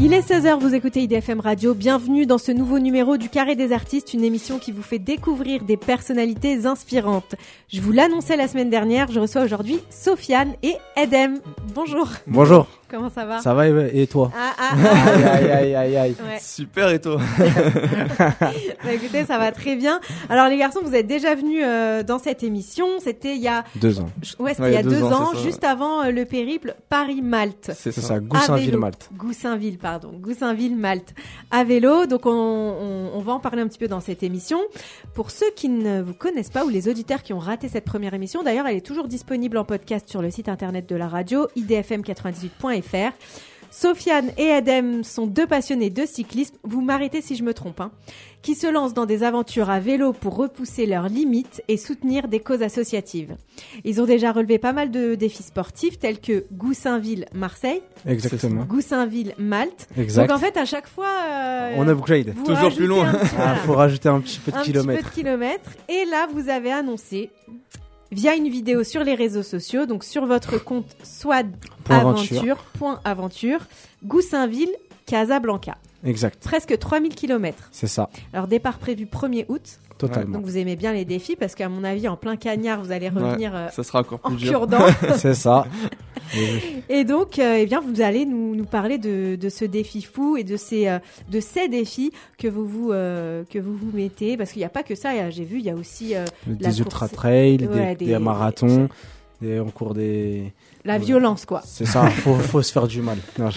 Il est 16h, vous écoutez IDFM Radio. Bienvenue dans ce nouveau numéro du Carré des Artistes, une émission qui vous fait découvrir des personnalités inspirantes. Je vous l'annonçais la semaine dernière, je reçois aujourd'hui Sofiane et Edem. Bonjour. Bonjour. Comment ça va ? Ça va et toi ? Aïe. Ouais. Super, et toi ? Bah écoutez, ça va très bien. Alors les garçons, vous êtes déjà venus dans cette émission. C'était il y a 2 ans. Ouais, c'était il y a 2 ans, ça, juste avant le périple Paris-Malte. C'est ça, Goussainville-Malte. Goussainville-Malte à vélo. Donc on va en parler un petit peu dans cette émission. Pour ceux qui ne vous connaissent pas ou les auditeurs qui ont raté cette première émission, d'ailleurs, elle est toujours disponible en podcast sur le site internet de la radio idfm98.fr. Sofiane et Edem sont 2 passionnés de cyclisme, vous m'arrêtez si je me trompe, qui se lancent dans des aventures à vélo pour repousser leurs limites et soutenir des causes associatives. Ils ont déjà relevé pas mal de défis sportifs tels que Goussainville-Marseille, Exactement. Goussainville-Malte. Exact. Donc en fait, à chaque fois, On upgrade. vous Toujours rajoutez plus loin. Faut rajouter un petit peu de un kilomètres. petit peu de kilomètres. Et là, vous avez annoncé, via une vidéo sur les réseaux sociaux, donc sur votre compte swadAventure.aventure, Goussainville-Casablanca. Exact. Presque 3000 km. C'est ça. Alors, départ prévu 1er août. Totalement. Donc, vous aimez bien les défis parce qu'à mon avis, en plein cagnard, vous allez revenir ça sera encore en plus dur. cure-dent. C'est ça. Et donc, eh bien, vous allez nous parler de ce défi fou et de ces défis que vous vous mettez. Parce qu'il n'y a pas que ça. J'ai vu, il y a aussi Des ultra-trails, Ouais, des marathons, on court des... la violence, quoi. C'est ça, faut se faire du mal. Non,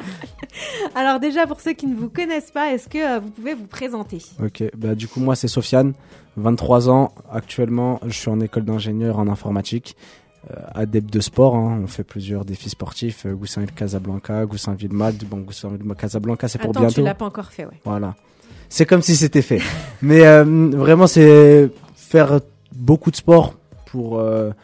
Alors déjà, pour ceux qui ne vous connaissent pas, est-ce que vous pouvez vous présenter ? Ok, du coup moi c'est Sofiane, 23 ans, actuellement je suis en école d'ingénieur en informatique, adepte de sport, on fait plusieurs défis sportifs, Goussainville-Casablanca, Goussainville-Malte, Goussainville-Casablanca c'est pour Attends, bientôt. tu l'as pas encore fait, ouais. Voilà, c'est comme si c'était fait. Mais vraiment c'est faire beaucoup de sport pour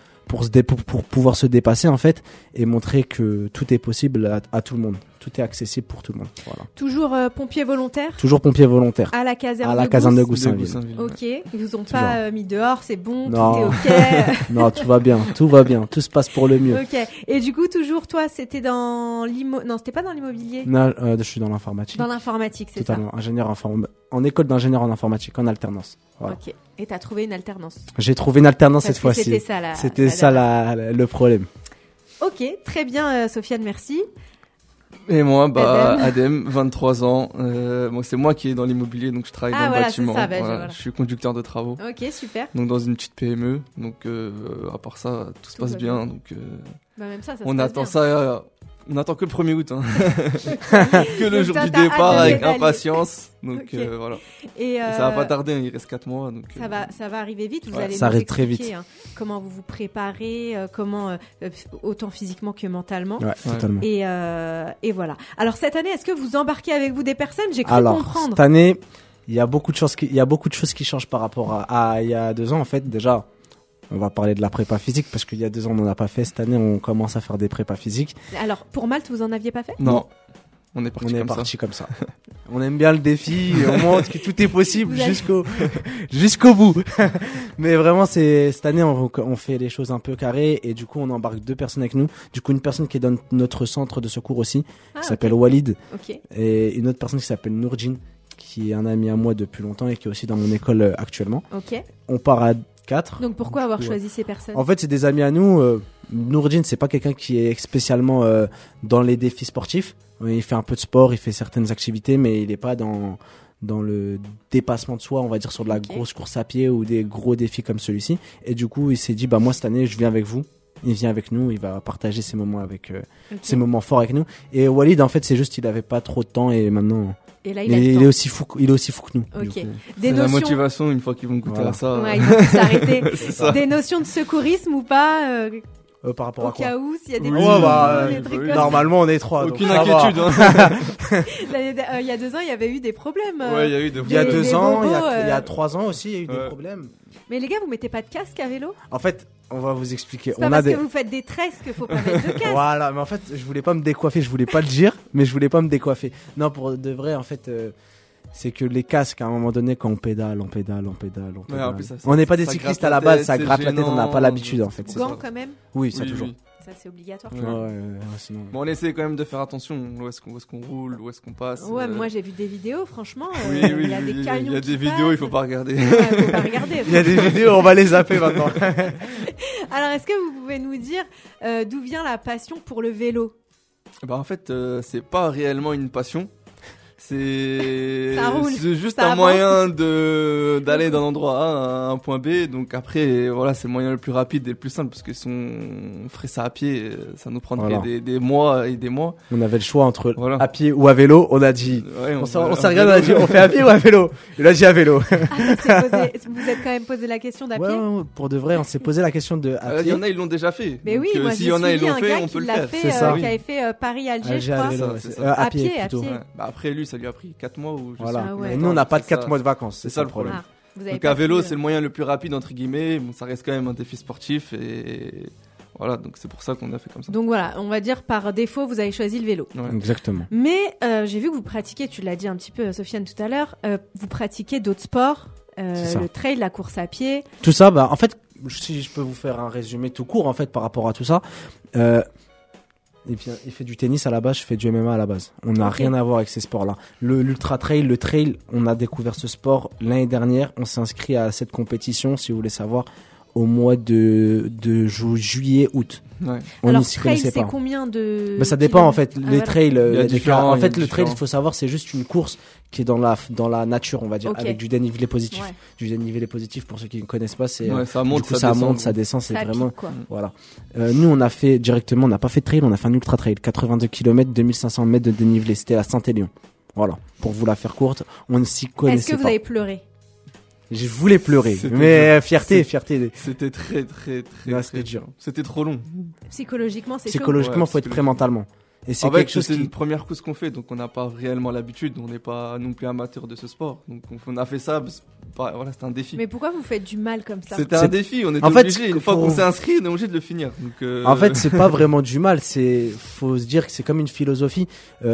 pouvoir se dépasser en fait et montrer que tout est possible à tout le monde. Tout est accessible pour tout le monde. Voilà. Toujours pompier volontaire ? Toujours pompier volontaire. À la caserne À la de caserne de Gousse. Goussainville. Ok, ils vous ont pas mis dehors, c'est bon, Non. tout est ok. Non, tout va bien, tout se passe pour le mieux. Ok, et du coup, toujours toi, c'était dans non, c'était pas dans l'immobilier. Non, je suis dans l'informatique. Dans l'informatique, c'est Totalement, ingénieur en école d'ingénieur en informatique, en alternance. Voilà. Ok, et t'as trouvé une alternance. J'ai trouvé une alternance Parce cette que fois-ci. C'était ça le problème. Ok, très bien, Sofiane, merci. Et moi, Adem, 23 ans. C'est moi qui est dans l'immobilier, donc je travaille dans le bâtiment. C'est ça, voilà. Je suis conducteur de travaux. Ok, super. Donc dans une petite PME. Donc à part ça, tout se passe bien. Donc même ça on se attend passe bien. ça. On attend que le 1er août. Que le jour du départ avec impatience. Donc Okay. voilà. Et ça va pas tarder, il reste 4 mois. Donc, ça va arriver vite. Vous allez ça nous arrive très expliquer vite. Comment vous vous préparez, comment autant physiquement que mentalement. Ouais, totalement. Et voilà. Alors cette année, est-ce que vous embarquez avec vous des personnes ? J'ai cru comprendre. Cette année, il y a beaucoup de choses qui changent par rapport à il y a 2 ans en fait. Déjà, on va parler de la prépa physique parce qu'il y a 2 ans on n'en a pas fait. Cette année, on commence à faire des prépas physiques. Alors pour Malte, vous en aviez pas fait ? Non. On est parti comme ça. On aime bien le défi, on montre que tout est possible jusqu'au bout. Mais vraiment, cette année, on fait les choses un peu carrées et du coup, on embarque 2 personnes avec nous. Du coup, une personne qui est dans notre centre de secours aussi, qui s'appelle Walid, et une autre personne qui s'appelle Nourdine, qui est un ami à moi depuis longtemps et qui est aussi dans mon école actuellement. Ok. On part à 4. Donc pourquoi avoir choisi ces personnes ? En fait, c'est des amis à nous. Nourdine, c'est pas quelqu'un qui est spécialement dans les défis sportifs. Il fait un peu de sport, il fait certaines activités, mais il n'est pas dans le dépassement de soi, on va dire sur de la grosse course à pied ou des gros défis comme celui-ci. Et du coup, il s'est dit, moi cette année, je viens avec vous. Il vient avec nous, il va partager ces moments ces moments forts avec nous. Et Walid, en fait, c'est juste qu'il avait pas trop de temps et maintenant. Et là, il est aussi fou que nous. Ok. La motivation, une fois qu'ils vont goûter à ça. Ouais, ils vont s'arrêter. Des notions de secourisme ou pas par rapport à quoi ? Au cas où, s'il y a des trucs normalement, on est 3. Aucune inquiétude. Il y a 2 ans, il y avait eu des problèmes. Ouais, il y a eu des problèmes. Il y a 2 ans, il y a 3 ans aussi, il y a eu des problèmes. Mais les gars, vous mettez pas de casque à vélo ? En fait, on va vous expliquer. C'est pas parce que vous faites des tresses qu'il faut pas mettre de casque. Voilà, mais en fait, je voulais pas me décoiffer, je voulais pas le dire, mais je voulais pas me décoiffer. Non, pour de vrai, en fait, c'est que les casques, à un moment donné, quand on pédale. Ouais, en plus, on n'est pas des cyclistes à la base, ça gratte la tête, on n'a pas l'habitude en fait. Gants quand même ? Oui, ça toujours. Ça, c'est obligatoire. Sinon... Bon, on essaie quand même de faire attention. Où est-ce qu'on roule, où est-ce qu'on passe. Ouais, moi j'ai vu des vidéos, franchement. Oui, il y a des camions. Il y a des vidéos, il faut pas regarder. Ouais, faut pas regarder. Il y a des vidéos, on va les zapper maintenant. Alors, est-ce que vous pouvez nous dire d'où vient la passion pour le vélo ? En fait, c'est pas réellement une passion. C'est juste ça un avance. Moyen d'aller d'un endroit A à un point B. Donc après, voilà, c'est le moyen le plus rapide et le plus simple parce que si on ferait ça à pied, ça nous prendrait des mois et des mois. On avait le choix entre à pied ou à vélo. On a dit, on s'est regardé, on a dit, on fait à pied ou à vélo. Il a dit à vélo. Vous êtes quand même posé la question d'à pied. Ouais, pour de vrai, on s'est posé la question de à pied. Il y en a, ils l'ont déjà fait. Mais donc, oui, moi s'il y en a, ils l'ont fait, on peut le faire. C'est ça. Qui avait fait Paris-Alger, je crois. À pied plutôt. Après lui, ça lui a pris 4 mois ou voilà. Et nous, on n'a pas de 4 mois de vacances. C'est ça le problème. Donc à vélo, c'est le moyen le plus rapide entre guillemets. Bon, ça reste quand même un défi sportif et voilà. Donc c'est pour ça qu'on a fait comme ça. Donc voilà, on va dire par défaut, vous avez choisi le vélo. Ouais. Exactement. Mais j'ai vu que vous pratiquez, tu l'as dit un petit peu, Sofiane tout à l'heure, vous pratiquez d'autres sports, le trail, la course à pied. Tout ça, en fait, si je peux vous faire un résumé tout court en fait par rapport à tout ça. Il fait du tennis à la base, je fais du MMA à la base. On n'a rien à voir avec ces sports-là. Le trail, on a découvert ce sport l'année dernière. On s'est inscrit à cette compétition, si vous voulez savoir, au mois de juillet, août. Ouais. Alors, trail, c'est combien de... ça dépend, en fait. Les trails, en fait, le trail, il faut savoir, c'est juste une course qui est dans la nature, on va dire, avec du dénivelé positif. Ouais. Du dénivelé positif, pour ceux qui ne connaissent pas, c'est, ça monte, ça descend, c'est ça vraiment, pique, quoi. Voilà. Nous, on a fait directement, on n'a pas fait de trail, on a fait un ultra trail, 82 km, 2500 mètres de dénivelé. C'était à Saint-Élion. Voilà. Pour vous la faire courte, on ne s'y connaissait pas. Est-ce que vous avez pleuré? Je voulais pleurer, mais fierté. C'était très c'était dur. C'était trop long. Psychologiquement, c'est Psychologiquement, faut être prêt mentalement. Et c'est quelque chose c'est une première course qu'on fait, donc on n'a pas réellement l'habitude. On n'est pas non plus amateur de ce sport, donc on a fait ça. Voilà, c'était un défi. Mais pourquoi vous faites du mal comme ça? C'était un défi. On était obligé. Une fois qu'on s'est inscrit, on est obligé de le finir. Donc, En fait, c'est pas vraiment du mal. Faut se dire que c'est comme une philosophie.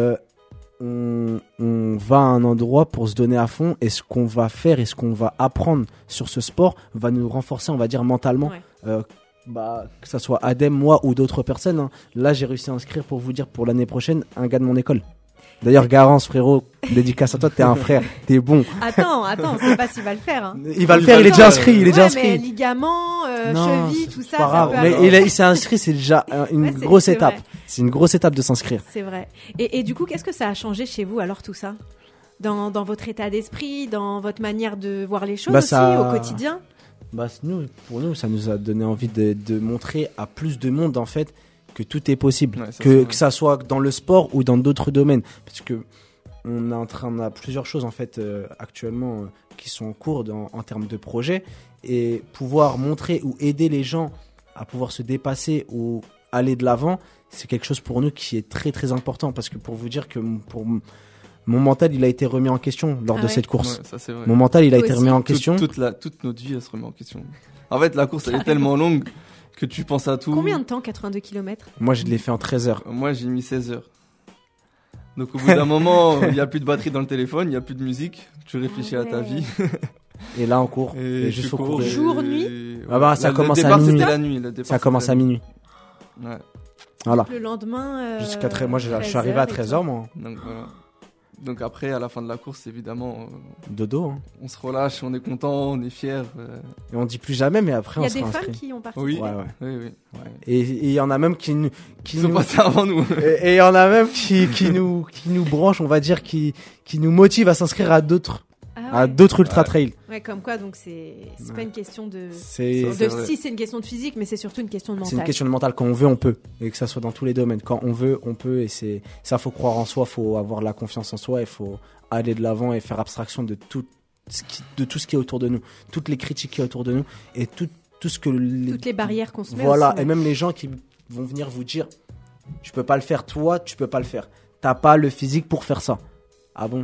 On va à un endroit pour se donner à fond et ce qu'on va faire et ce qu'on va apprendre sur ce sport va nous renforcer, on va dire, mentalement. Ouais. Que ça soit Adem, moi ou d'autres personnes. Hein. Là, j'ai réussi à inscrire, pour vous dire, pour l'année prochaine, un gars de mon école. D'ailleurs, Garance, frérot, dédicace à toi, t'es un frère, t'es bon. Attends, je sais pas s'il va le faire. Hein. Il va le faire, il est déjà inscrit, Mais ligaments, cheville, tout ça. Pas grave. Mais il s'est inscrit, c'est déjà une grosse étape. C'est une grosse étape de s'inscrire. C'est vrai. Et du coup, qu'est-ce que ça a changé chez vous alors tout ça, dans votre état d'esprit, dans votre manière de voir les choses aussi au quotidien? Pour nous, ça nous a donné envie de montrer à plus de monde en fait que tout est possible, que ça soit dans le sport ou dans d'autres domaines, parce que on a plusieurs choses en fait actuellement qui sont en cours en termes de projets, et pouvoir montrer ou aider les gens à pouvoir se dépasser ou aller de l'avant, c'est quelque chose pour nous qui est très très important, parce que pour vous dire que mon mental il a été remis en question lors de cette course. Ouais, ça, c'est vrai. Mon mental il a été remis en question. Toute notre vie elle se remet en question. En fait, la course elle est tellement longue que tu penses à tout. Combien de temps 82 km? Moi, je l'ai fait en 13 heures. Moi, j'ai mis 16 heures. Donc, au bout d'un moment, il n'y a plus de batterie dans le téléphone, il n'y a plus de musique, tu réfléchis à ta vie. Et là, on court. Et juste faut courir. Jour, nuit? Ça commence à minuit. La nuit. Ça commence à minuit. Ouais. Voilà. Le lendemain. Jusqu'à 13 Moi, je suis arrivé à 13h, moi. Donc, voilà. Donc après, à la fin de la course, évidemment, dodo. Hein. On se relâche, on est content, on est fier. Et on dit plus jamais, mais après on se Il inscrit. y a des femmes qui ont participé. Oui. Et il y en a même qui nous sont passés avant nous. Et il y en a même qui nous branchent, on va dire, qui nous motivent à s'inscrire à d'autres ultra trails. Ouais, comme quoi, donc c'est pas une question de. Si c'est une question de physique, mais c'est surtout une question de mental. C'est une question de mental. Quand on veut, on peut, et que ça soit dans tous les domaines. Quand on veut, on peut, et c'est ça. Faut croire en soi, faut avoir la confiance en soi, il faut aller de l'avant et faire abstraction de tout ce qui est autour de nous, toutes les critiques qui est autour de nous, et tout ce que toutes les barrières qu'on se met. Voilà, aussi, et même les gens qui vont venir vous dire, je peux pas le faire, toi, tu peux pas le faire. T'as pas le physique pour faire ça. Ah bon?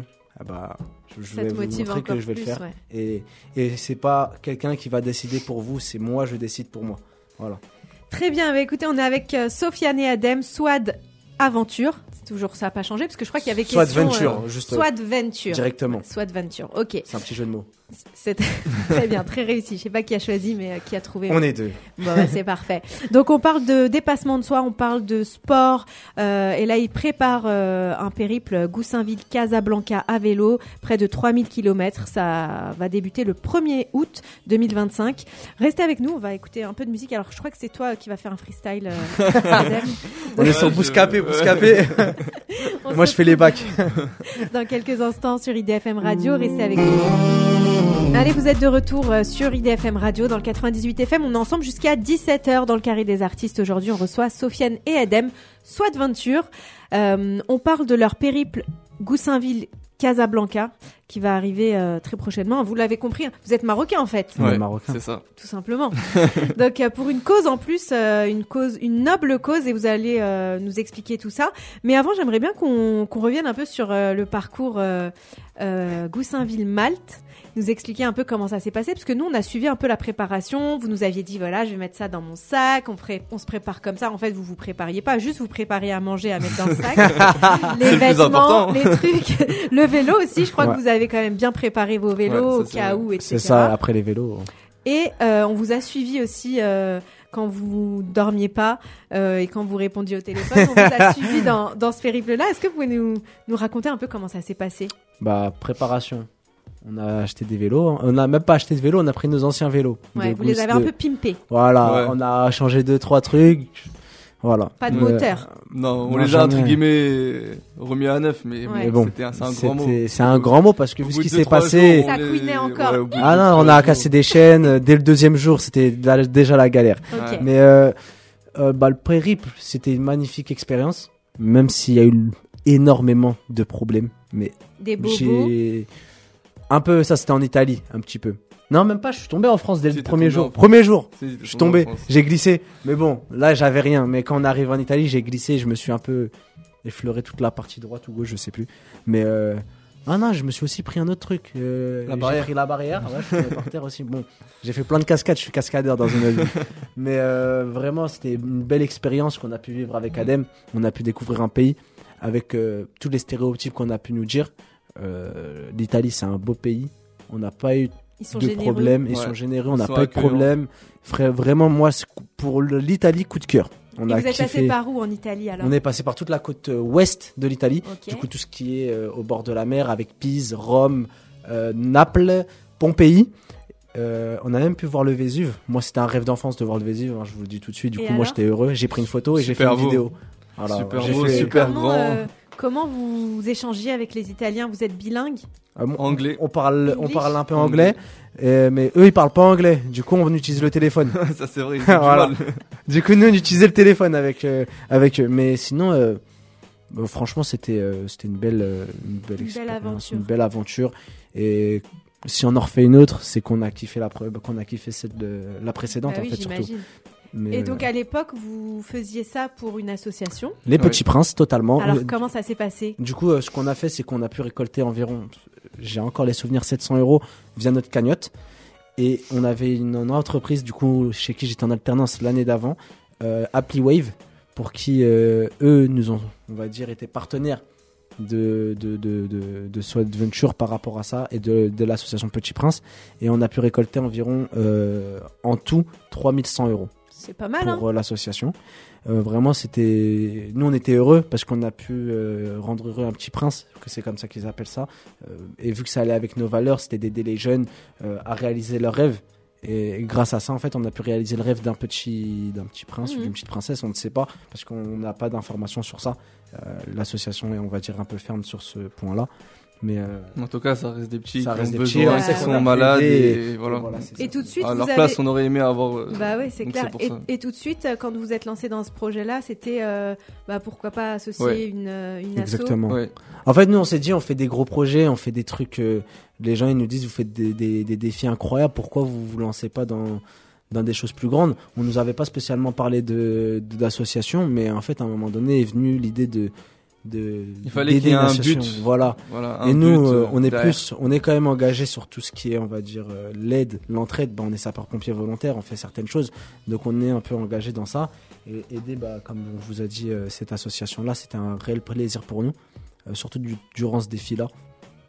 Je vais vous montrer que je vais le faire. Ouais. Et c'est pas quelqu'un qui va décider pour vous, c'est moi, je décide pour moi. Voilà. Très bien, écoutez, on est avec Sofiane et Adem, Swad Aventure. C'est toujours ça, n'a pas changé, parce que je crois qu'il y avait Swad Venture, juste. Swad Venture. Directement. Swad Venture, ok. C'est un petit jeu de mots. C'est très bien, très réussi. Je sais pas qui a choisi, mais qui a trouvé. On est deux. Bon, c'est parfait. Donc, on parle de dépassement de soi, on parle de sport. Et là, il prépare un périple Goussainville-Casablanca à vélo, près de 3000 km. Ça va débuter le 1er août 2025. Restez avec nous, on va écouter un peu de musique. Alors, je crois que c'est toi qui vas faire un freestyle. On est sur Bouscapé. Moi, je fais les bacs. Dans quelques instants sur IDFM Radio, restez avec nous. Allez, vous êtes de retour sur IDFM Radio dans le 98 FM. On est ensemble jusqu'à 17h dans le Carré des artistes. Aujourd'hui, on reçoit Sofiane et Edem, SWATventure. On parle de leur périple Goussainville-Casablanca qui va arriver très prochainement. Vous l'avez compris, vous êtes marocain en fait. Ouais, marocain. C'est ça. Tout simplement. Donc pour une cause en plus, une noble cause, et vous allez nous expliquer tout ça. Mais avant, j'aimerais bien qu'on revienne un peu sur le parcours Goussainville-Malte. Nous expliquer un peu comment ça s'est passé, parce que nous on a suivi un peu la préparation. Vous nous aviez dit voilà, je vais mettre ça dans mon sac, on se prépare comme ça. En fait, vous prépariez pas, juste vous prépariez à manger, à mettre dans le sac, les vêtements, les trucs, le vélo aussi. Je crois que vous avez quand même bien préparé vos vélos au cas où, etc. C'est ça, après les vélos. Et on vous a suivi aussi quand vous dormiez pas et quand vous répondiez au téléphone. On vous a suivi dans ce périple-là. Est-ce que vous pouvez nous raconter un peu comment ça s'est passé? Préparation. On a acheté des vélos. On n'a même pas acheté de vélos, on a pris nos anciens vélos. Ouais, vous les avez un peu pimpés. Voilà, on a changé 2-3 trucs. Voilà. Pas de moteur. Non, on les a entre guillemets remis à neuf, mais bon, c'est un grand mot. C'est un grand mot parce que vu ce qui s'est passé. Ça couinait encore. On a cassé des chaînes. Dès le 2e jour, c'était déjà la galère. Okay. Mais le périple, c'était une magnifique expérience, même s'il y a eu énormément de problèmes. Mais des bobos. Un peu, ça c'était en Italie, un petit peu. Non, même pas, je suis tombé en France dès le premier jour. Je suis tombé, j'ai glissé. Mais bon, là j'avais rien. Mais quand on arrive en Italie, j'ai glissé, je me suis un peu effleuré toute la partie droite ou gauche, je sais plus. Mais non, je me suis aussi pris un autre truc. J'ai pris la barrière, je suis par terre aussi. Bon, j'ai fait plein de cascades, je suis cascadeur dans une vie. Mais vraiment, c'était une belle expérience qu'on a pu vivre avec Adem. On a pu découvrir un pays avec tous les stéréotypes qu'on a pu nous dire. L'Italie, c'est un beau pays. On n'a pas eu de problème. Ils sont généreux. On n'a pas eu de problème. Vraiment, moi, pour l'Italie, coup de cœur. Vous êtes passé par où en Italie alors? On est passé par toute la côte ouest de l'Italie. Okay. Du coup, tout ce qui est au bord de la mer, avec Pise, Rome, Naples, Pompéi. On a même pu voir le Vésuve. Moi, c'était un rêve d'enfance de voir le Vésuve. Je vous le dis tout de suite. Du coup, moi, j'étais heureux. J'ai pris une photo et j'ai fait une vidéo. Voilà, super beau, super grand. Comment vous échangiez avec les Italiens? Vous êtes bilingue? Anglais. On parle un peu anglais, mais eux ils parlent pas anglais. Du coup, on utilise le téléphone. Ça c'est vrai. Voilà. Du coup, nous on utilisait le téléphone avec eux. Mais sinon, franchement, c'était une belle expérience, une belle aventure. Et si on en refait une autre, c'est qu'on a kiffé la précédente en fait j'imagine. Surtout. Et donc à l'époque, vous faisiez ça pour une association? Les Petits Princes, totalement. Alors comment ça s'est passé? Du coup, ce qu'on a fait, c'est qu'on a pu récolter environ, j'ai encore les souvenirs, 700 € via notre cagnotte. Et on avait une entreprise, du coup, chez qui j'étais en alternance l'année d'avant, Applywave, pour qui eux nous ont, on va dire, été partenaires de SWATventure par rapport à ça et de l'association Petit Prince. Et on a pu récolter environ en tout 3100 €. C'est pas mal pour l'association. Vraiment, nous on était heureux parce qu'on a pu rendre heureux un petit prince, que c'est comme ça qu'ils appellent ça. Et vu que ça allait avec nos valeurs, c'était d'aider les jeunes à réaliser leurs rêves. Et grâce à ça, en fait, on a pu réaliser le rêve d'un petit prince ou d'une petite princesse. On ne sait pas parce qu'on n'a pas d'informations sur ça. L'association est, on va dire, un peu ferme sur ce point-là. Mais en tout cas, ça reste des petits qui ont besoin, qui sont malades et voilà. Et tout de suite, à leur place, on aurait aimé avoir. Bah ouais, c'est clair. Et tout de suite, quand vous êtes lancé dans ce projet-là, c'était pourquoi pas associer une asso. Exactement. Ouais. En fait, nous, on s'est dit, on fait des gros projets, on fait des trucs. Les gens, ils nous disent, vous faites des défis incroyables. Pourquoi vous lancez pas dans des choses plus grandes? On nous avait pas spécialement parlé d'association, mais en fait, à un moment donné, est venue l'idée il fallait qu'il y ait un but. Voilà et nous on est quand même engagé sur tout ce qui est, on va dire, l'entraide. On est sapeurs-pompiers volontaires, on fait certaines choses, donc on est un peu engagé dans ça et aider, comme on vous a dit, cette association là, c'était un réel plaisir pour nous, surtout durant ce défi là.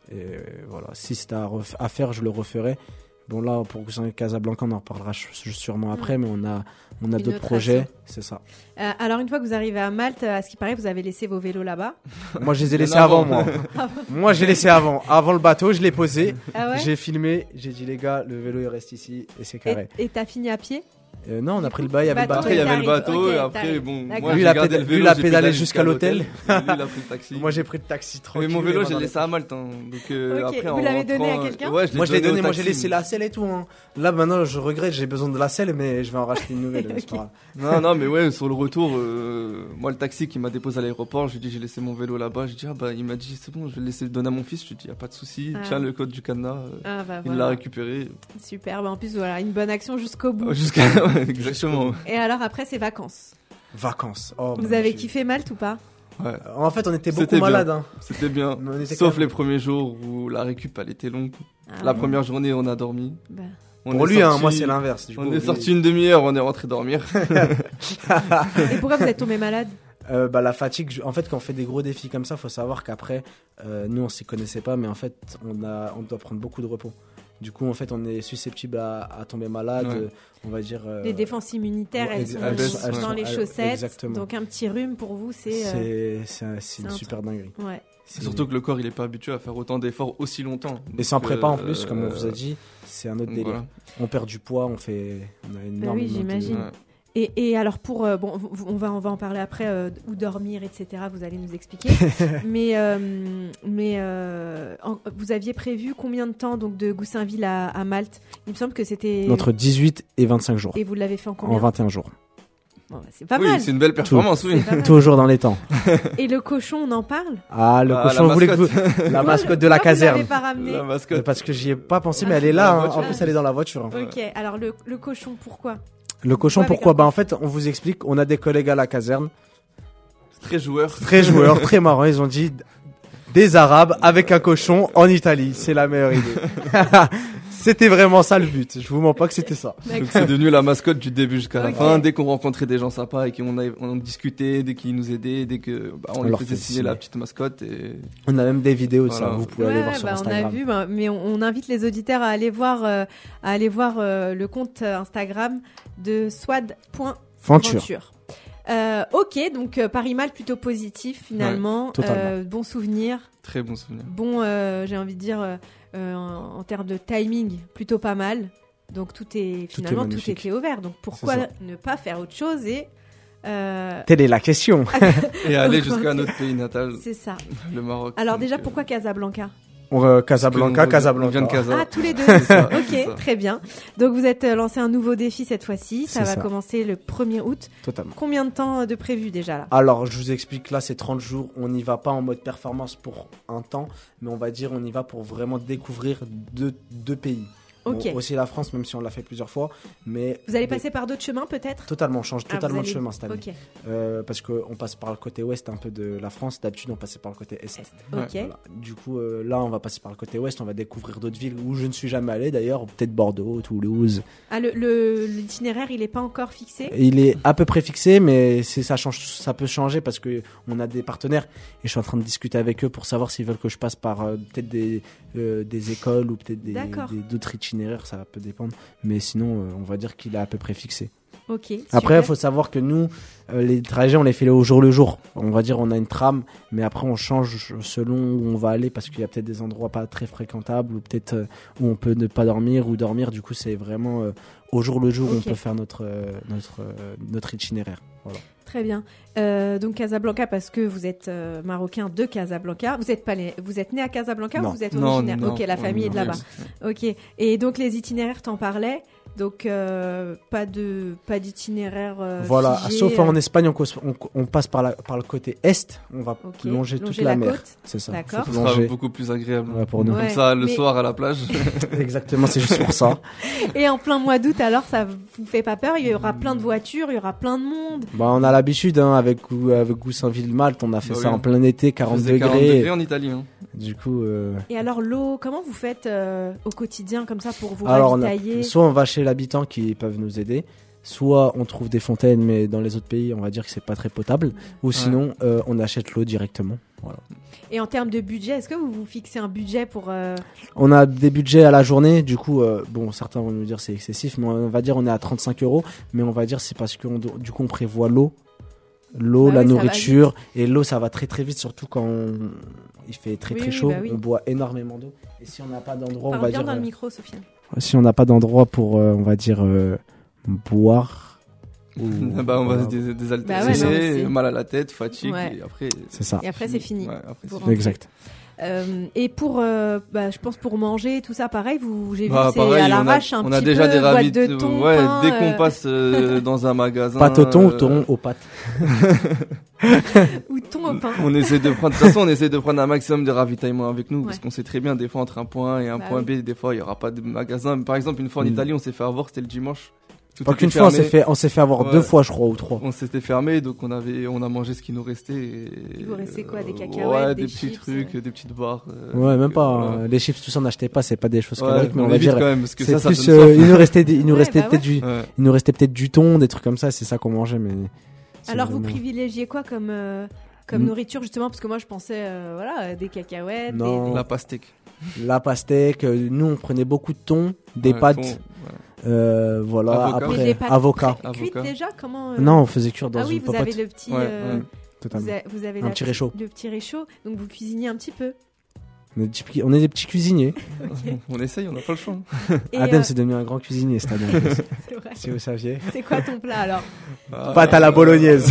Et voilà, si c'était à faire, je le referais. Bon là, pour Casablanca, on en reparlera sûrement après, mais on a d'autres projets, c'est ça. Alors une fois que vous arrivez à Malte, à ce qui paraît, vous avez laissé vos vélos là-bas. Moi, je les ai laissés avant, moi. Moi, j'ai laissé avant le bateau, je l'ai posé, j'ai filmé, j'ai dit les gars, le vélo il reste ici et c'est carré. Et t'as fini à pied? Non, on a pris le bail, il y avait le bateau. Après, il y avait le bateau, et après, moi, j'ai gardé le vélo. Lui, il a pédalé jusqu'à l'hôtel. Lui, il a pris le taxi. Moi, j'ai pris le taxi tranquille. Mais mon vélo, j'ai laissé à Malte. Donc, après, vous l'avez donné à quelqu'un? Ouais, moi, je l'ai donné, moi, j'ai laissé la selle et tout. Là, maintenant, je regrette, j'ai besoin de la selle, mais je vais en racheter une nouvelle. Non, mais ouais, sur le retour, moi, le taxi qui m'a déposé à l'aéroport, je lui ai dit, j'ai laissé mon vélo là-bas. J'ai dit, il m'a dit, c'est bon, je vais le laisser donner à mon fils. Je lui ai dit, y a pas de souci. Tiens, le code du cadenas. Il l'a récupéré. Super. En plus, voilà, une bonne action jusqu'au bout. Exactement. Et alors après, c'est vacances. Vacances. Vous avez kiffé Malte ou pas? Ouais. En fait, on était beaucoup malades. C'était bien. Sauf les premiers jours où la récup, elle était longue. La première journée, on a dormi. Pour lui, moi, c'est l'inverse. On est sorti une demi-heure, on est rentré dormir. Et pourquoi vous êtes tombé malade? La fatigue, en fait, quand on fait des gros défis comme ça, faut savoir qu'après, nous, on s'y connaissait pas, mais en fait, on doit prendre beaucoup de repos. Du coup, en fait, on est susceptible à tomber malade, on va dire. Les défenses immunitaires, elles sont dans les chaussettes. Exactement. Donc, un petit rhume pour vous, c'est une super dinguerie. Ouais. Surtout que le corps, il est pas habitué à faire autant d'efforts aussi longtemps. Et sans prépa en plus, comme on vous a dit, c'est un autre délire. Voilà. On perd du poids, on a énormément. Oui, j'imagine. Et alors on va en parler après, où dormir, etc. Vous allez nous expliquer. mais vous aviez prévu combien de temps donc de Goussainville à Malte? Il me semble que c'était entre 18 et 25 jours. Et vous l'avez fait en combien? En 21 jours. Bon, c'est pas mal. Oui, c'est une belle performance, oui. Toujours dans les temps. Et le cochon, on en parle? Le cochon, vous voulez que la mascotte de la caserne. Vous l'avez pas ramené? La mascotte. Parce que j'y ai pas pensé, mais elle est là. En plus, elle est dans la voiture. Ok. Alors le cochon, pourquoi? Le cochon, pourquoi? En fait, on vous explique. On a des collègues à la caserne. Très joueurs, très marrants. Ils ont dit des Arabes avec un cochon en Italie. C'est la meilleure idée. C'était vraiment ça le but. Je vous mens pas que c'était ça. Donc c'est devenu la mascotte du début jusqu'à la fin. Dès qu'on rencontrait des gens sympas et qu'on discutait, dès qu'ils nous aidaient, dès que on leur faisait signer la petite mascotte. Et on a même des vidéos de ça. Vous pouvez aller voir sur Instagram. On a vu, mais on invite les auditeurs à aller voir le compte Instagram de swad.venture. Ok, donc Paris-Malte plutôt positif finalement. Bon souvenir. Très bon souvenir. Bon, j'ai envie de dire en termes de timing, plutôt pas mal. Donc tout était ouvert. Donc pourquoi ne pas faire autre chose telle est la question. Et aller jusqu'à notre pays natal. C'est ça. Le Maroc. Alors déjà, pourquoi Casablanca? Casablanca. On vient de Casa. Ah, tous les deux. Ok, très bien. Donc vous êtes lancé un nouveau défi cette fois-ci. Ça va commencer le 1er août. Totalement. Combien de temps de prévu déjà là? Alors, je vous explique, là, c'est 30 jours. On n'y va pas en mode performance pour un temps, mais on va dire on y va pour vraiment découvrir deux pays. Okay. Bon, aussi la France, même si on l'a fait plusieurs fois. Mais vous allez passer par d'autres chemins peut-être? Totalement, on change totalement de chemin cette année. Okay. Parce qu'on passe par le côté ouest un peu de la France. D'habitude, on passait par le côté est. Okay. Voilà. Du coup, là, on va passer par le côté ouest. On va découvrir d'autres villes où je ne suis jamais allé d'ailleurs. Peut-être Bordeaux, Toulouse. Ah, l'itinéraire, il n'est pas encore fixé? Il est à peu près fixé, mais ça peut changer parce qu'on a des partenaires. Et je suis en train de discuter avec eux pour savoir s'ils veulent que je passe par peut-être des écoles ou peut-être d'autres itinéraires. Ça peut dépendre, mais sinon on va dire qu'il est à peu près fixé. Ok. Après, il faut savoir que nous, les trajets, on les fait au jour le jour. On va dire on a une trame, mais après on change selon où on va aller parce qu'il y a peut-être des endroits pas très fréquentables ou peut-être où on peut ne pas dormir ou dormir. Du coup, c'est vraiment au jour le jour où on peut faire notre itinéraire. Voilà. Très bien. Donc Casablanca parce que vous êtes marocain de Casablanca. Vous êtes né à Casablanca ou vous êtes originaire? Ok, la famille est de là-bas. Ok. Et donc les itinéraires, t'en parlais. Donc pas d'itinéraire. Voilà. Figé, sauf en Espagne, on passe par le côté est. On va longer toute la mer. C'est ça. D'accord. Ce sera beaucoup plus agréable pour nous. Comme ça, le soir à la plage. Exactement. C'est juste pour ça. Et en plein mois d'août, alors ça vous fait pas peur? Il y aura plein de voitures, il y aura plein de monde. On a l'habitude avec Goussainville-Malte, on a fait ça en plein été, 40 degrés. 40 degrés en Italie. Du coup. Et alors l'eau, comment vous faites au quotidien comme ça pour vous ravitailler? Soit on va chez l'habitant qui peuvent nous aider, soit on trouve des fontaines, mais dans les autres pays, on va dire que c'est pas très potable, ou sinon on achète l'eau directement. Voilà. Et en termes de budget, est-ce que vous vous fixez un budget pour On a des budgets à la journée, du coup, bon, certains vont nous dire c'est excessif, mais on va dire on est à 35 €, mais on va dire c'est parce que du coup on prévoit l'eau, la nourriture, et l'eau ça va très très vite, surtout quand il fait très chaud, on boit énormément d'eau. Et si on n'a pas d'endroit, on va dire. Parle bien dans le micro, Sofiane. Si on n'a pas d'endroit pour, on va dire, boire. On va se désaltérer, mal à la tête, fatigue, et après. C'est ça. Et après c'est fini. Exact. Et pour, je pense pour manger, tout ça, pareil, j'ai vu c'est pareil, à l'arrache un petit peu. On a déjà des boîte de thon, pain, dès qu'on passe dans un magasin. Pâte au thon ou thon aux pâtes. Ou thon au pain. De toute façon, on essaie de prendre un maximum de ravitaillement avec nous, parce qu'on sait très bien, des fois, entre un point A et un point B, des fois, il y aura pas de magasin. Par exemple, une fois en Italie, on s'est fait avoir, c'était le dimanche. Pas qu'une fois, on s'est fait avoir 2 fois, je crois, ou 3. On s'était fermé, donc on a mangé ce qui nous restait. Il vous restait quoi, des cacahuètes, des petits trucs, des petites barres. Même pas. Les chips, tout ça, on n'achetait pas, c'est pas des choses caloriques, mais on va dire. Quand même, parce que c'est plus, il nous restait peut-être du thon, des trucs comme ça, c'est ça qu'on mangeait, mais. Alors, vous privilégiez quoi comme nourriture, justement, parce que moi, je pensais, des cacahuètes. Non. La pastèque. La pastèque, nous, on prenait beaucoup de thon, des pâtes. Voilà, avocat. après avocat. Cuite déjà, comment Non, on faisait cuire dans une popote. Ah oui, vous avez le petit vous avez un petit réchaud. Le petit réchaud, donc vous cuisinez un petit peu. On est des petits cuisiniers. Okay. On essaye, on n'a pas le choix. Adem c'est devenu un grand cuisinier cette année. C'est vrai. Si vous saviez. C'est quoi ton plat alors? Pâte à la bolognaise.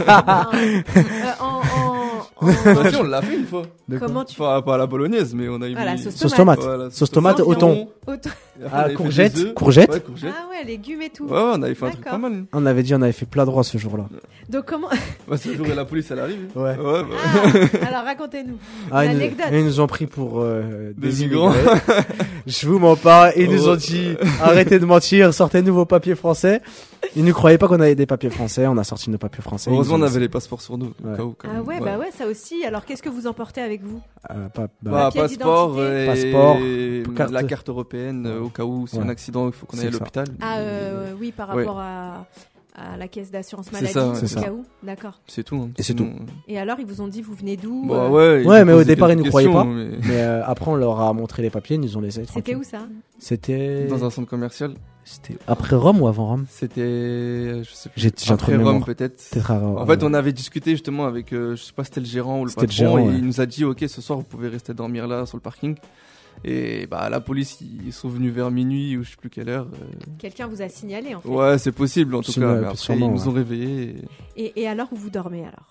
Si, on l'a fait une fois. Comment tu pas à la bolognaise, mais on a eu sauce tomate. Sauce tomate au thon. Courgettes. Ah ouais, légumes et tout. Ouais, on avait fait un truc pas mal. On avait dit, on avait fait plat droit ce jour-là. Donc comment Ce jour où la police elle arrive. Ouais. Alors racontez-nous. L'anecdote. Ils nous ont pris pour des migrants. Je vous mens pas. Ils nous ont dit, arrêtez de mentir, sortez-nous vos papiers français. Ils ne croyaient pas qu'on avait des papiers français. On a sorti nos papiers français. Heureusement, on avait les passeports sur nous. Ah ouais, bah ouais, ça aussi. Alors, qu'est-ce que vous emportez avec vous? Passeport et la carte européenne au cas où c'est un accident, il faut qu'on aille à l'hôpital. Oui, par rapport à la caisse d'assurance maladie, au cas où. D'accord. C'est tout. Et c'est tout. Et alors, ils vous ont dit, vous venez d'où? Ouais, mais au départ, ils ne croyaient pas. Mais après, on leur a montré les papiers, ils nous ont laissé tranquille. C'était où ça? C'était dans un centre commercial. C'était après Rome ou avant Rome? C'était, je sais plus. J'ai après Rome peut-être. En fait, on avait discuté justement avec, je sais pas, c'était le gérant ou le patron, et il nous a dit, ok, ce soir vous pouvez rester dormir là sur le parking. Et la police, ils sont venus vers minuit ou je sais plus quelle heure. Quelqu'un vous a signalé en fait. Ouais, c'est possible en tout cas. Mais après, ils nous ont réveillés. Et alors où vous dormez alors?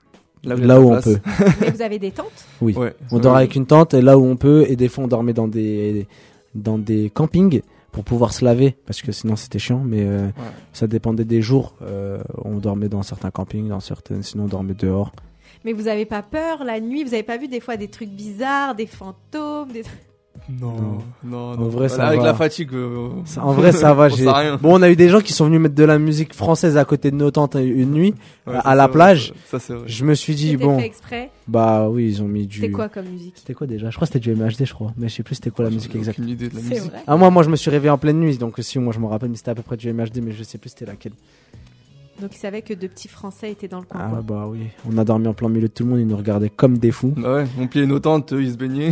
Là où on peut. Mais vous avez des tentes? Oui. On dort avec une tente et là où on peut, et des fois on dormait dans des campings pour pouvoir se laver, parce que sinon c'était chiant, mais ça dépendait des jours. On dormait dans certains campings, sinon on dormait dehors. Mais vous avez pas peur la nuit? Vous avez pas vu des fois des trucs bizarres, des fantômes, Non. En vrai, ça avec va. La fatigue. En vrai, ça va. Bon, on a eu des gens qui sont venus mettre de la musique française à côté de nos tentes une nuit, à la plage. Ça, c'est vrai. Je me suis dit, C'était fait exprès? Bah oui, ils ont mis du. C'était quoi comme musique? C'était quoi déjà? Je crois que c'était du MHD, je crois. Mais je sais plus c'était quoi la musique exacte. Aucune idée de la musique. Vrai. Ah, moi, je me suis réveillé en pleine nuit, donc si, moi, je me rappelle, mais c'était à peu près du MHD, mais je sais plus c'était laquelle. Donc ils savaient que deux petits Français étaient dans le coin. Ah bah oui, on a dormi en plein milieu de tout le monde, ils nous regardaient comme des fous. Bah ouais, on pliait nos tentes, eux ils se baignaient.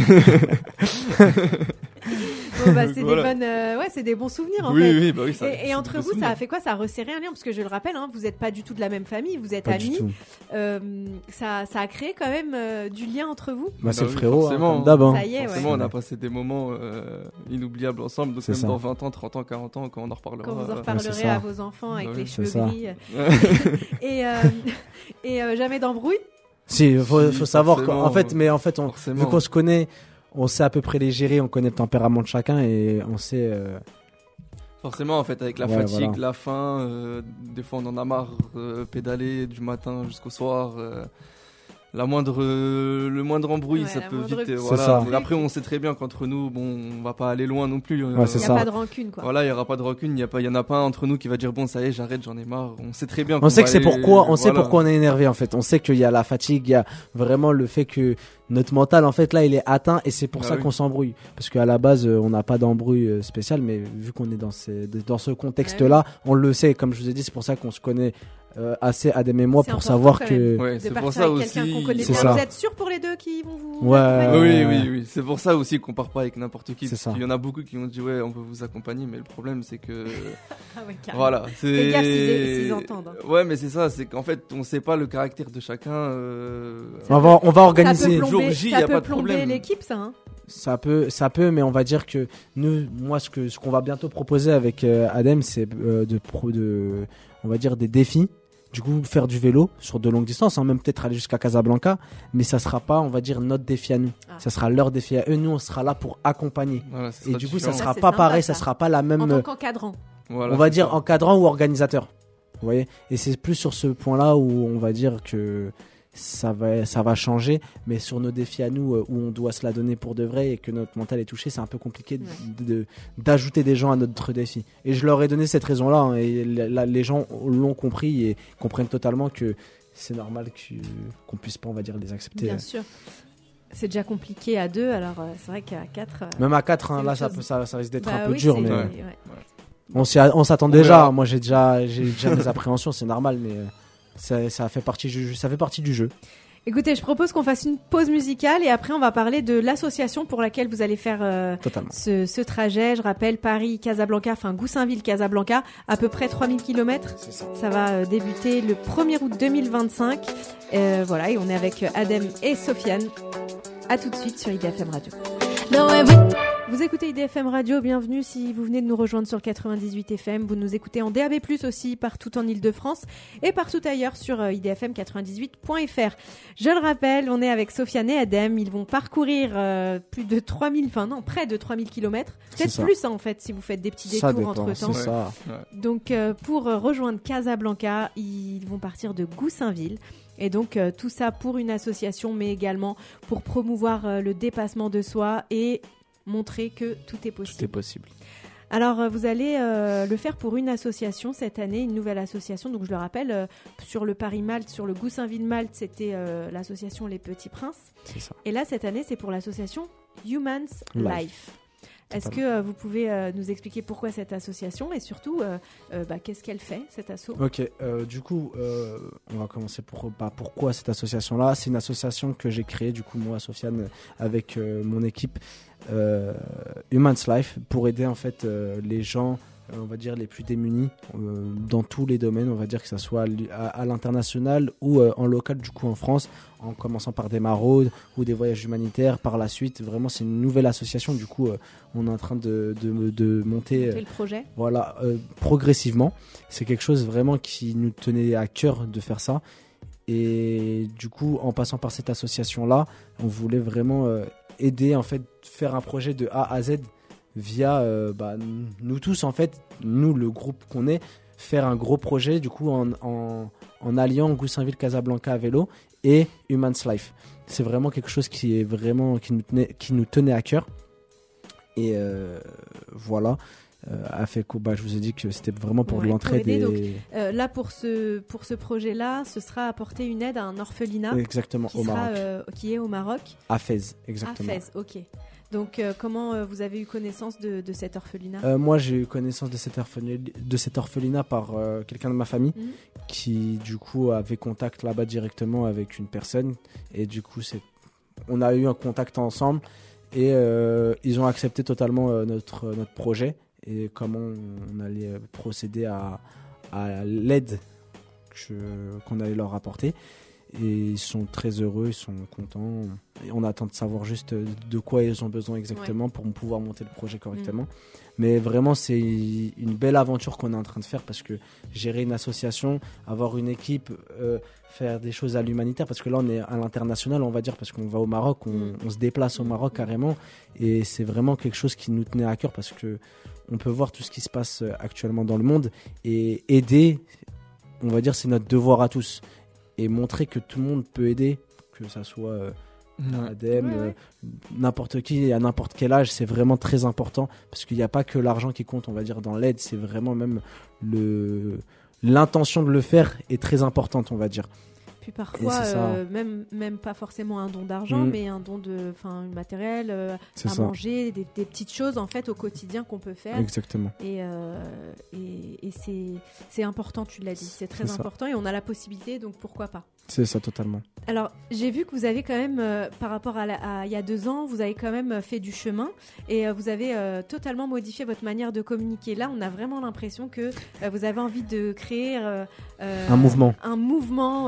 C'est des bonnes, c'est des bons souvenirs en fait. Oui, bah oui. Et entre vous, ça a fait quoi? Ça a resserré un lien, parce que je le rappelle, vous n'êtes pas du tout de la même famille, vous êtes amis. Ça a créé quand même du lien entre vous. Bah c'est le frérot, forcément. D'abord. Ça y est, forcément, on a passé des moments inoubliables ensemble. Donc même dans 20 ans, 30 ans, 40 ans, quand on en reparlera. Quand vous en reparlerez à vos enfants avec les cheveux gris. Et jamais d'embrouille. Si, faut savoir qu'en fait, vu qu'on se connaît, on sait à peu près les gérer, on connaît le tempérament de chacun et on sait. Forcément, en fait, avec la fatigue, la faim, des fois on en a marre, pédaler du matin jusqu'au soir. le moindre embrouille, ça peut vite. Voilà. Donc après, on sait très bien qu'entre nous, on va pas aller loin non plus. Il n'y a pas de rancune, quoi. Voilà, il y aura pas de rancune. Il y en a pas un entre nous qui va dire bon, ça y est, j'arrête, j'en ai marre. On sait très bien. On sait que c'est pourquoi. On sait pourquoi on est énervé en fait. On sait qu'il y a la fatigue, il y a vraiment le fait que notre mental en fait là, il est atteint et c'est pour ça qu'on s'embrouille. Parce qu'à la base, on n'a pas d'embrouille spéciale, mais vu qu'on est dans ce contexte-là, on le sait. Comme je vous ai dit, c'est pour ça qu'on se connaît. Assez Adem et moi pour savoir que c'est pour ça aussi vous êtes sûr pour les deux qui vont vous oui c'est pour ça aussi qu'on part pas avec n'importe qui parce qu'il y en a beaucoup qui ont dit on peut vous accompagner mais le problème c'est que voilà c'est gars s'ils entendent mais c'est ça, c'est qu'en fait on sait pas le caractère de chacun on va organiser jour J, y a pas de problème l'équipe ça peut mais on va dire que moi ce qu'on va bientôt proposer avec Adem c'est on va dire des défis. Du coup, faire du vélo sur de longues distances, même peut-être aller jusqu'à Casablanca, mais ça sera pas, on va dire, notre défi à nous. Ça sera leur défi à eux. Nous, on sera là pour accompagner. Voilà, et du coup, ça sera pas pareil, ça sera pas la même. En tant qu'encadrant. On va dire encadrant ou organisateur. Vous voyez ? Et c'est plus sur ce point-là où on va dire que ça va changer, mais sur nos défis à nous où on doit se la donner pour de vrai et que notre mental est touché, c'est un peu compliqué d'ajouter des gens à notre défi. Et je leur ai donné cette raison-là et les gens l'ont compris et comprennent totalement que c'est normal qu'on puisse pas, on va dire, les accepter. Bien sûr. C'est déjà compliqué à 2, alors c'est vrai qu'à 4... Même à 4, là ça risque d'être un peu oui, dur, mais on s'attend déjà. Moi j'ai déjà mes appréhensions, c'est normal, mais... Ça fait partie du jeu. Écoutez, je propose qu'on fasse une pause musicale et après on va parler de l'association pour laquelle vous allez faire ce trajet. Je rappelle Paris-Casablanca, Goussainville-Casablanca, à peu près 3000 km. Ça va débuter le 1er août 2025. Voilà, et on est avec Adem et Sofiane. À tout de suite sur IDFM Radio. Vous écoutez IDFM Radio, bienvenue si vous venez de nous rejoindre sur le 98 FM. Vous nous écoutez en DAB+, aussi partout en Ile-de-France et partout ailleurs sur idfm98.fr. Je le rappelle, on est avec Sofiane et Adem. Ils vont parcourir près de 3000 km. Peut-être plus en fait si vous faites des petits détours entre-temps. Donc pour rejoindre Casablanca, ils vont partir de Goussainville. Et donc tout ça pour une association mais également pour promouvoir le dépassement de soi et montrer que tout est possible. Tout est possible. Alors vous allez le faire pour une association cette année, une nouvelle association. Donc je le rappelle, sur le Paris-Malte, sur le Goussainville-Malte, c'était l'association Les Petits Princes. C'est ça. Et là cette année c'est pour l'association Human's Life. Est-ce que vous pouvez nous expliquer pourquoi cette association et surtout qu'est-ce qu'elle fait, cette asso ? Ok, du coup, on va commencer pourquoi cette association-là. C'est une association que j'ai créée, du coup, moi, Sofiane, avec mon équipe Human's Life, pour aider en fait les gens, on va dire les plus démunis dans tous les domaines, on va dire que ça soit à l'international ou en local, du coup en France, en commençant par des maraudes ou des voyages humanitaires. Par la suite, vraiment c'est une nouvelle association, du coup on est en train de monter le projet. Voilà, progressivement. C'est quelque chose vraiment qui nous tenait à cœur de faire ça. Et du coup, en passant par cette association-là, on voulait vraiment aider, en fait, faire un projet de A à Z via nous tous, en fait, nous, le groupe qu'on est, faire un gros projet, du coup, en alliant Goussainville-Casablanca à vélo et Human's Life. C'est vraiment quelque chose qui nous tenait à cœur. Et voilà. Je vous ai dit que c'était vraiment pour de l'entraide. Donc, là, pour ce projet-là, ce sera apporter une aide à un orphelinat. Exactement, au Maroc. Qui est au Maroc. À Fès, exactement. À Fès, ok. Donc, comment vous avez eu connaissance de cet orphelinat ? Moi, j'ai eu connaissance de cet orphelinat par quelqu'un de ma famille qui, du coup, avait contact là-bas directement avec une personne. Et du coup, on a eu un contact ensemble et ils ont accepté totalement notre projet et comment on allait procéder à l'aide qu'on allait leur apporter. Et ils sont très heureux, ils sont contents. Et on attend de savoir juste de quoi ils ont besoin exactement pour pouvoir monter le projet correctement. Mais vraiment, c'est une belle aventure qu'on est en train de faire parce que gérer une association, avoir une équipe, faire des choses à l'humanitaire, parce que là, on est à l'international, on va dire, parce qu'on va au Maroc, on se déplace au Maroc carrément. Et c'est vraiment quelque chose qui nous tenait à cœur parce que on peut voir tout ce qui se passe actuellement dans le monde et aider, on va dire, c'est notre devoir à tous. Et montrer que tout le monde peut aider que ça soit ADEM, n'importe qui à n'importe quel âge, c'est vraiment très important parce qu'il n'y a pas que l'argent qui compte, on va dire, dans l'aide, c'est vraiment même l'intention de le faire est très importante, on va dire. Puis parfois, même pas forcément un don d'argent, mais un don de matériel, à manger, des petites choses en fait au quotidien qu'on peut faire. Exactement. Et c'est important, tu l'as dit, c'est très important et on a la possibilité, donc pourquoi pas. C'est ça, totalement. Alors, j'ai vu que vous avez quand même, par rapport à il y a 2 ans, vous avez quand même fait du chemin et vous avez totalement modifié votre manière de communiquer. Là, on a vraiment l'impression que vous avez envie de créer un mouvement. Un mouvement,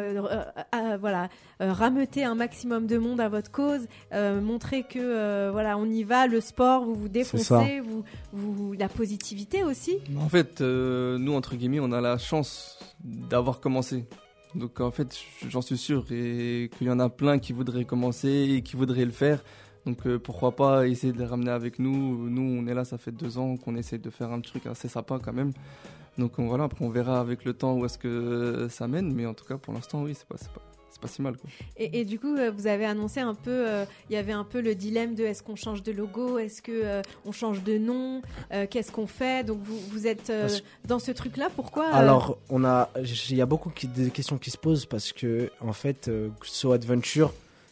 rameuter un maximum de monde à votre cause, montrer que on y va, le sport, vous défoncez, la positivité aussi. En fait, nous, entre guillemets, on a la chance d'avoir commencé. Donc en fait, j'en suis sûr et qu'il y en a plein qui voudraient commencer et qui voudraient le faire. Donc pourquoi pas essayer de les ramener avec nous. Nous, on est là, ça fait 2 ans qu'on essaie de faire un truc assez sympa quand même. Donc voilà, après on verra avec le temps où est-ce que ça mène. Mais en tout cas, pour l'instant, oui, c'est pas si mal, quoi. Et du coup, vous avez annoncé un peu, il y avait un peu le dilemme de est-ce qu'on change de logo, est-ce que on change de nom, qu'est-ce qu'on fait. Donc vous êtes dans ce truc-là, pourquoi Alors, il y a beaucoup de questions qui se posent parce que en fait, So Adventure,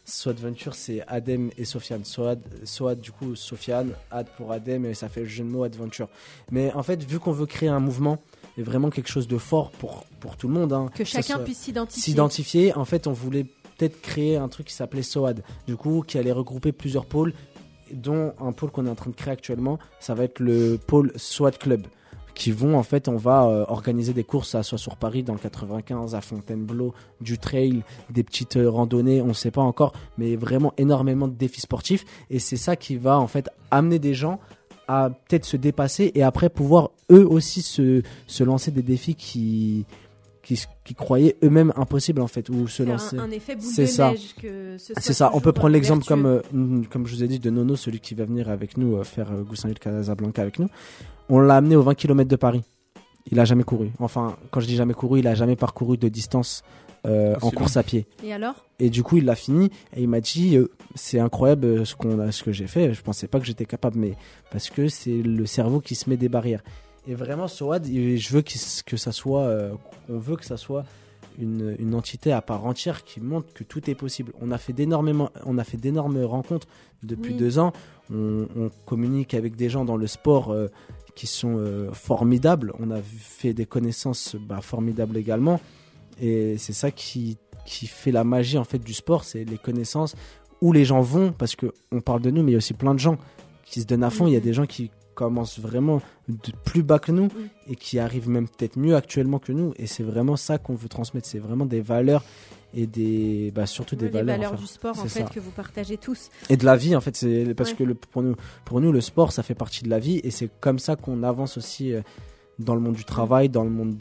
c'est Adem et Sofiane. Soad, du coup, Sofiane, Ad pour Adem, et ça fait le jeu de mots Adventure. Mais en fait, vu qu'on veut créer un mouvement et vraiment quelque chose de fort pour tout le monde, que chacun puisse s'identifier, en fait, on voulait peut-être créer un truc qui s'appelait Soad, du coup, qui allait regrouper plusieurs pôles, dont un pôle qu'on est en train de créer actuellement, ça va être le pôle Soad Club. Qui vont, en fait, on va organiser des courses soit sur Paris, dans le 95, à Fontainebleau, du trail, des petites randonnées, on ne sait pas encore, mais vraiment énormément de défis sportifs. Et c'est ça qui va, en fait, amener des gens à peut-être se dépasser et après pouvoir eux aussi se lancer des défis qui croyaient eux-mêmes impossibles, en fait, ou se lancer. Un effet boule de neige que ce soit. C'est ça. On peut prendre l'exemple comme je vous ai dit de Nono, celui qui va venir avec nous faire Goussainville Casablanca avec nous. On l'a amené aux 20 km de Paris. Il a jamais couru. Enfin, quand je dis jamais couru, il a jamais parcouru de distance en course à pied. Et alors ? Et du coup, il l'a fini et il m'a dit c'est incroyable ce que j'ai fait. Je pensais pas que j'étais capable, mais parce que c'est le cerveau qui se met des barrières. Et vraiment, Soad, je veux que ça soit, on veut que ça soit une entité à part entière qui montre que tout est possible. On a fait d'énormes rencontres depuis 2 ans. On communique avec des gens dans le sport qui sont formidables. On a fait des connaissances formidables également. Et c'est ça qui fait la magie, en fait, du sport, c'est les connaissances où les gens vont, parce qu'on parle de nous, mais il y a aussi plein de gens qui se donnent à fond. Il y a des gens qui commencent vraiment de plus bas que nous et qui arrivent même peut-être mieux actuellement que nous. Et c'est vraiment ça qu'on veut transmettre. C'est vraiment des valeurs et surtout des valeurs du sport, en fait, que vous partagez tous. Et de la vie, en fait, c'est parce que pour nous, le sport, ça fait partie de la vie et c'est comme ça qu'on avance aussi dans le monde du travail, dans le monde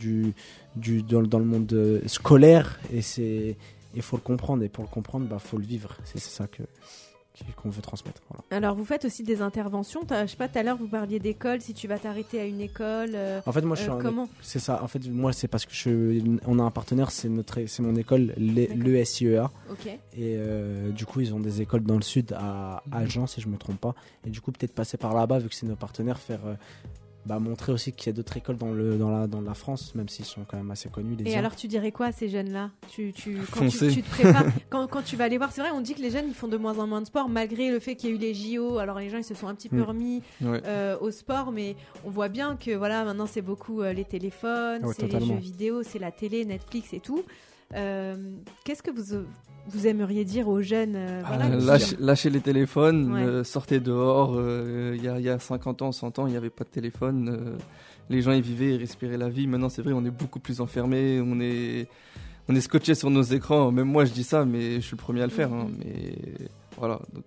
dans le monde scolaire. Et il faut le comprendre. Et pour le comprendre, faut le vivre. C'est ça qu'on veut transmettre. Voilà. Alors, vous faites aussi des interventions. Je sais pas, tout à l'heure, vous parliez d'école. Si tu vas t'arrêter à une école, en fait, moi, comment c'est ça. En fait, moi, c'est parce que on a un partenaire. C'est mon école, l'ESIEA. Okay. Et du coup, ils ont des écoles dans le sud à Agen, si je me trompe pas. Et du coup, peut-être passer par là-bas, vu que c'est nos partenaires, faire montrer aussi qu'il y a d'autres écoles dans la France, même s'ils sont quand même assez connus. Et alors, tu dirais quoi à ces jeunes-là quand tu te prépares, quand tu vas les voir, c'est vrai, on dit que les jeunes ils font de moins en moins de sport, malgré le fait qu'il y a eu les JO. Alors les gens ils se sont un petit peu remis au sport, mais on voit bien que maintenant c'est beaucoup les téléphones, c'est totalement. Les jeux vidéo, c'est la télé, Netflix et tout. Qu'est-ce que vous aimeriez dire aux jeunes lâchez les téléphones, sortez dehors. Il y a 50 ans, 100 ans, il n'y avait pas de téléphone. Les gens, ils vivaient et respiraient la vie. Maintenant, c'est vrai, on est beaucoup plus enfermés. On est scotchés sur nos écrans. Même moi, je dis ça, mais je suis le premier à le faire. Mais voilà. Donc,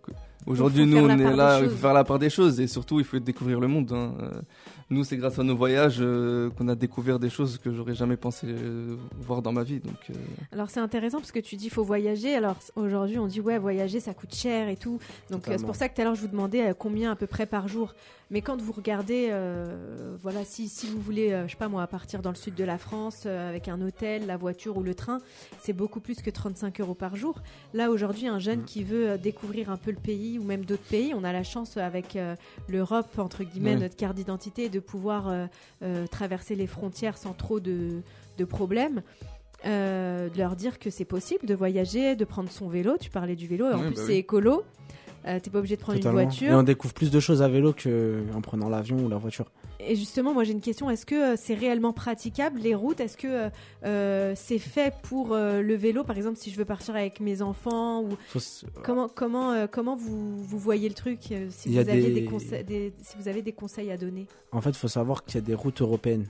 Aujourd'hui, nous, on est là, il faut faire la part des choses et surtout, il faut découvrir le monde. Hein. Nous, c'est grâce à nos voyages qu'on a découvert des choses que j'aurais jamais pensé voir dans ma vie. Donc, Alors, c'est intéressant parce que tu dis qu'il faut voyager. Alors, aujourd'hui, on dit, ouais, voyager, ça coûte cher et tout. Donc, c'est pour ça que tout à l'heure, je vous demandais combien à peu près par jour. Mais quand vous regardez, voilà, si vous voulez, je sais pas moi, partir dans le sud de la France avec un hôtel, la voiture ou le train, c'est beaucoup plus que 35 € par jour. Là, aujourd'hui, un jeune qui veut découvrir un peu le pays ou même d'autres pays, on a la chance avec l'Europe, entre guillemets, notre carte d'identité, de pouvoir traverser les frontières sans trop de problèmes. De leur dire que c'est possible de voyager, de prendre son vélo. Tu parlais du vélo, et en plus c'est écolo. T'es pas obligé de prendre une voiture. Et on découvre plus de choses à vélo qu'en prenant l'avion ou la voiture. Et justement, moi j'ai une question. Est-ce que c'est réellement praticable, les routes? Est-ce que c'est fait pour le vélo? Par exemple, si je veux partir avec mes enfants ou... Comment vous voyez le truc si vous avez des conseils à donner? En fait, il faut savoir qu'il y a des routes européennes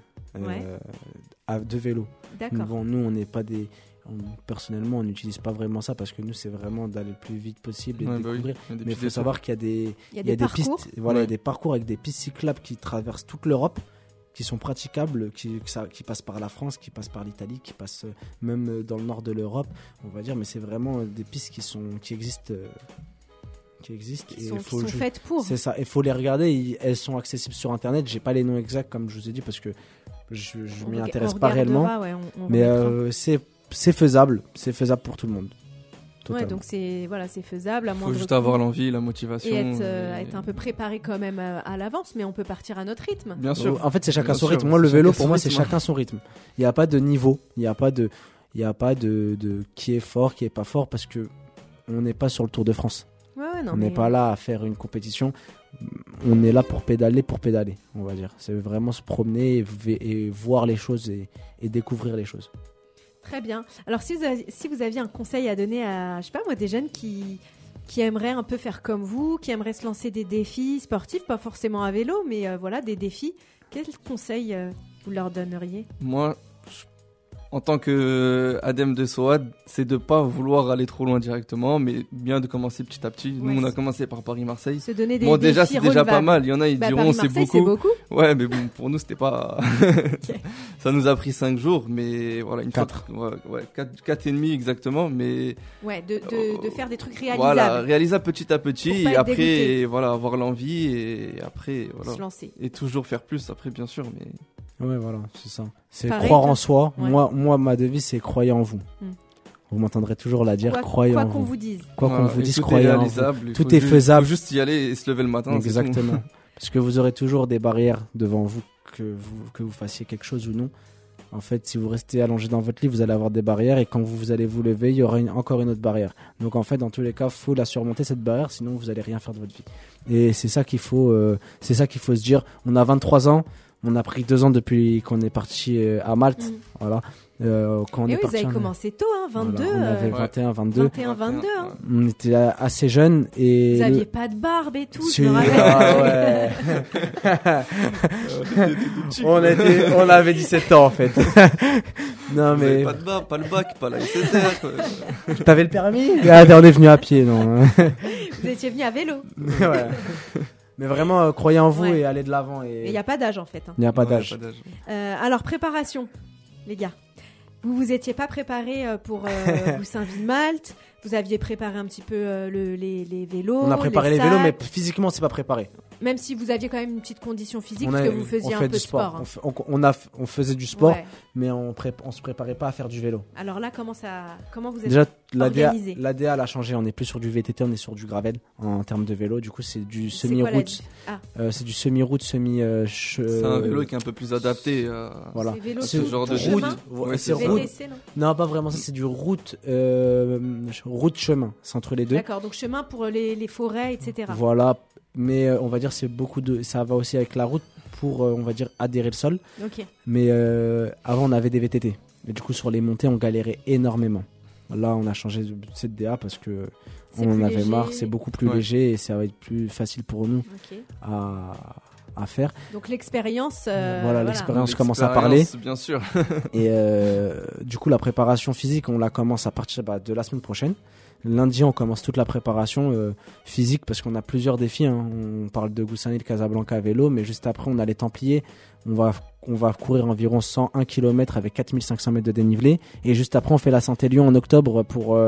de vélo. D'accord. Bon, nous, on n'est pas des... personnellement, on n'utilise pas vraiment ça parce que nous, c'est vraiment d'aller le plus vite possible et de découvrir. Mais il faut savoir qu'il y a des pistes, il y a des parcours avec des pistes cyclables qui traversent toute l'Europe, qui sont praticables, qui passent par la France, qui passent par l'Italie, qui passent même dans le nord de l'Europe, on va dire. Mais c'est vraiment des pistes qui existent. Qui sont faites pour. C'est ça. Il faut les regarder. Elles sont accessibles sur Internet. J'ai pas les noms exacts comme je vous ai dit parce que je m'y intéresse pas réellement. Mais c'est faisable pour tout le monde. Ouais, donc c'est faisable. Il faut juste avoir l'envie, la motivation. Et être un peu préparé quand même à l'avance, mais on peut partir à notre rythme. Bien sûr. En fait, c'est chacun son rythme. Moi, le vélo, pour moi, c'est chacun son rythme. Il n'y a pas de niveau. Il n'y a pas de qui est fort, qui est pas fort, parce que on n'est pas sur le Tour de France. On n'est pas là à faire une compétition. On est là pour pédaler, on va dire. C'est vraiment se promener et voir les choses et découvrir les choses. Très bien. Alors, si vous aviez un conseil à donner à, je sais pas moi, des jeunes qui aimeraient un peu faire comme vous, qui aimeraient se lancer des défis sportifs, pas forcément à vélo, mais voilà, des défis, quel conseil vous leur donneriez? Moi, en tant qu'Adem de Soad, c'est de pas vouloir aller trop loin directement, mais bien de commencer petit à petit. Nous, on a commencé par Paris-Marseille. Se donner des défis déjà, c'est déjà pas mal. Il y en a, ils diront c'est beaucoup. Ouais, mais bon, pour nous, c'était pas... Okay. Ça nous a pris 5 jours, mais voilà, 4 et demi exactement, mais... Ouais, de faire des trucs réalisables. Voilà, réalisables petit à petit, et après, voilà, avoir l'envie, et après, voilà. Se lancer. Et toujours faire plus, après, bien sûr, mais... Ouais, voilà, c'est ça. C'est croire en soi. Ouais. Moi, ma devise, c'est croyez en vous. Vous m'entendrez toujours la dire, croyez en vous. Quoi qu'on vous dise. Quoi qu'on vous dise, croyez en vous. Tout est faisable. Il faut juste y aller et se lever le matin. Exactement. Parce que vous aurez toujours des barrières devant vous, que vous fassiez quelque chose ou non. En fait, si vous restez allongé dans votre lit, vous allez avoir des barrières, et quand vous allez vous lever, il y aura encore une autre barrière. Donc en fait, dans tous les cas, faut la surmonter, cette barrière, sinon vous allez rien faire de votre vie. Et c'est ça qu'il faut se dire. On a 23 ans. On a pris 2 ans depuis qu'on est parti à Malte. Voilà. Quand vous avez commencé tôt, hein, 22. Voilà, on avait 21, 22. 21, 22. Hein. On était assez jeunes. Et vous n'aviez pas de barbe et tout, je me rappelle. On avait 17 ans en fait. Non, mais... pas de barbe, pas le bac, pas la SSR. T'avais le permis? On est venu à pied, non. Vous étiez venu à vélo. Ouais. Mais vraiment, croyez en vous et allez de l'avant. Et il n'y a pas d'âge en fait. Il n'y a pas d'âge. Alors, préparation, les gars. Vous étiez pas préparés pour Goussainville-Malte. Vous aviez préparé un petit peu les vélos. On a préparé les vélos, mais physiquement, c'est pas préparé. Même si vous aviez quand même une petite condition physique, parce que vous faisiez un peu de sport. On faisait du sport, mais on se préparait pas à faire du vélo. Alors là, comment vous êtes déjà, organisé? L'ADA a changé, on n'est plus sur du VTT, on est sur du gravel en termes de vélo. Du coup, c'est du semi-route. C'est du semi-route, c'est un vélo qui est un peu plus adapté voilà. C'est ce genre de route. C'est route. Non, pas vraiment, ça c'est du route chemin, c'est entre les deux. D'accord, donc chemin pour les forêts, etc. Voilà. Mais on va dire ça va aussi avec la route pour on va dire adhérer le sol. Okay. Mais avant on avait des VTT et du coup sur les montées on galérait énormément. Là on a changé de CDA parce que on en avait marre, c'est beaucoup plus léger et ça va être plus facile pour nous à faire. Donc l'expérience, l'expérience commence à parler. Bien sûr. Et du coup, la préparation physique, on la commence à partir de la semaine prochaine. Lundi, on commence toute la préparation physique parce qu'on a plusieurs défis. On parle de Goussainville, Casablanca à vélo, mais juste après, on a les Templiers. On va courir environ 101 km avec 4500 mètres de dénivelé. Et juste après, on fait la Saint-Élion en octobre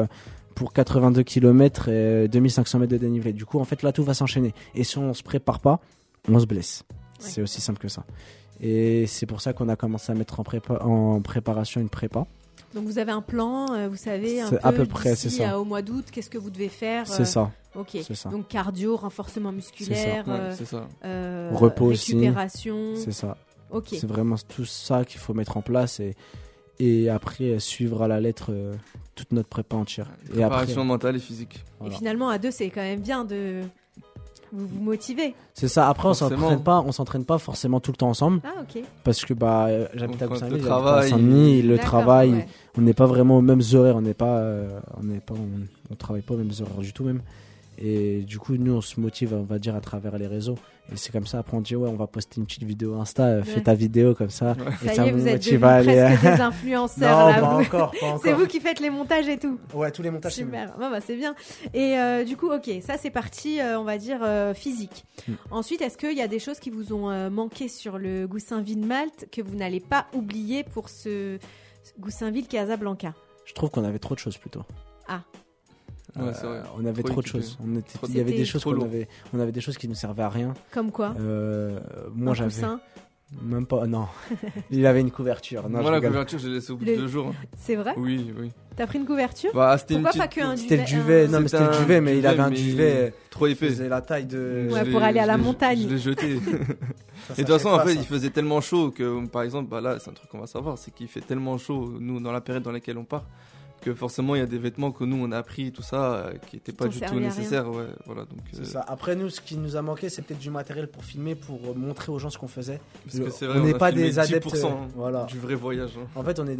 pour 82 km et 2500 mètres de dénivelé. Du coup, en fait, là, tout va s'enchaîner. Et si on se prépare pas, on se blesse. Ouais. C'est aussi simple que ça. Et c'est pour ça qu'on a commencé à mettre en préparation une prépa. Donc vous avez un plan, vous savez à peu près, c'est ça. Au mois d'août, qu'est-ce que vous devez faire C'est ça. Ok. C'est ça. Donc cardio, renforcement musculaire, c'est ça. Repos récupération. Aussi. C'est ça. Ok. C'est vraiment tout ça qu'il faut mettre en place et après suivre à la lettre toute notre prépa entière. Préparation mentale et physique. Voilà. Et finalement à deux, c'est quand même bien de vous motiver. C'est ça. Après, on s'entraîne pas forcément tout le temps ensemble. Ah, ok. Parce que j'habite à Goussainville, le travail, ouais. On n'est pas vraiment aux mêmes horaires, on travaille pas aux mêmes horaires du tout même. Et du coup, nous, on se motive, on va dire, à travers les réseaux. Et c'est comme ça, après, on dit, on va poster une petite vidéo Insta, fais ta vidéo comme ça. Ouais. Et ça y est, vous êtes presque des influenceurs. Non, là, pas encore. C'est vous qui faites les montages et tout. Ouais, tous les montages, super. C'est bien. Et du coup, ok, ça, c'est parti, on va dire, physique. Ensuite, est-ce qu'il y a des choses qui vous ont manqué sur le Goussainville-Malte que vous n'allez pas oublier pour ce Goussainville-Casablanca? Je trouve qu'on avait trop de choses plutôt. Ah. Ouais, c'est vrai. On avait trop de choses. Il y avait des choses on avait des choses qui ne servaient à rien. Comme quoi moi j'avais même pas. Non, il avait une couverture. Non, moi la couverture j'ai laissé au bout de 2 jours. C'est vrai? Oui. T'as pris une couverture? Pourquoi pas qu'un duvet? C'était le duvet. Non mais c'était le duvet, mais il avait un duvet trop épais. C'était la taille de. Ouais, pour aller à la montagne. Je l'ai jeté. Et de toute façon, en fait, il faisait tellement chaud que, par exemple, là, c'est un truc qu'on va savoir, c'est qu'il fait tellement chaud, nous, dans la période dans laquelle on part, que forcément, il y a des vêtements que nous, on a pris, tout ça, qui n'étaient pas du tout nécessaires. Ouais, voilà, donc, c'est ça. Après, nous, ce qui nous a manqué, c'est peut-être du matériel pour filmer, pour montrer aux gens ce qu'on faisait. Parce que c'est vrai, on n'est pas des adeptes voilà. Du vrai voyage. Hein. En fait, on aime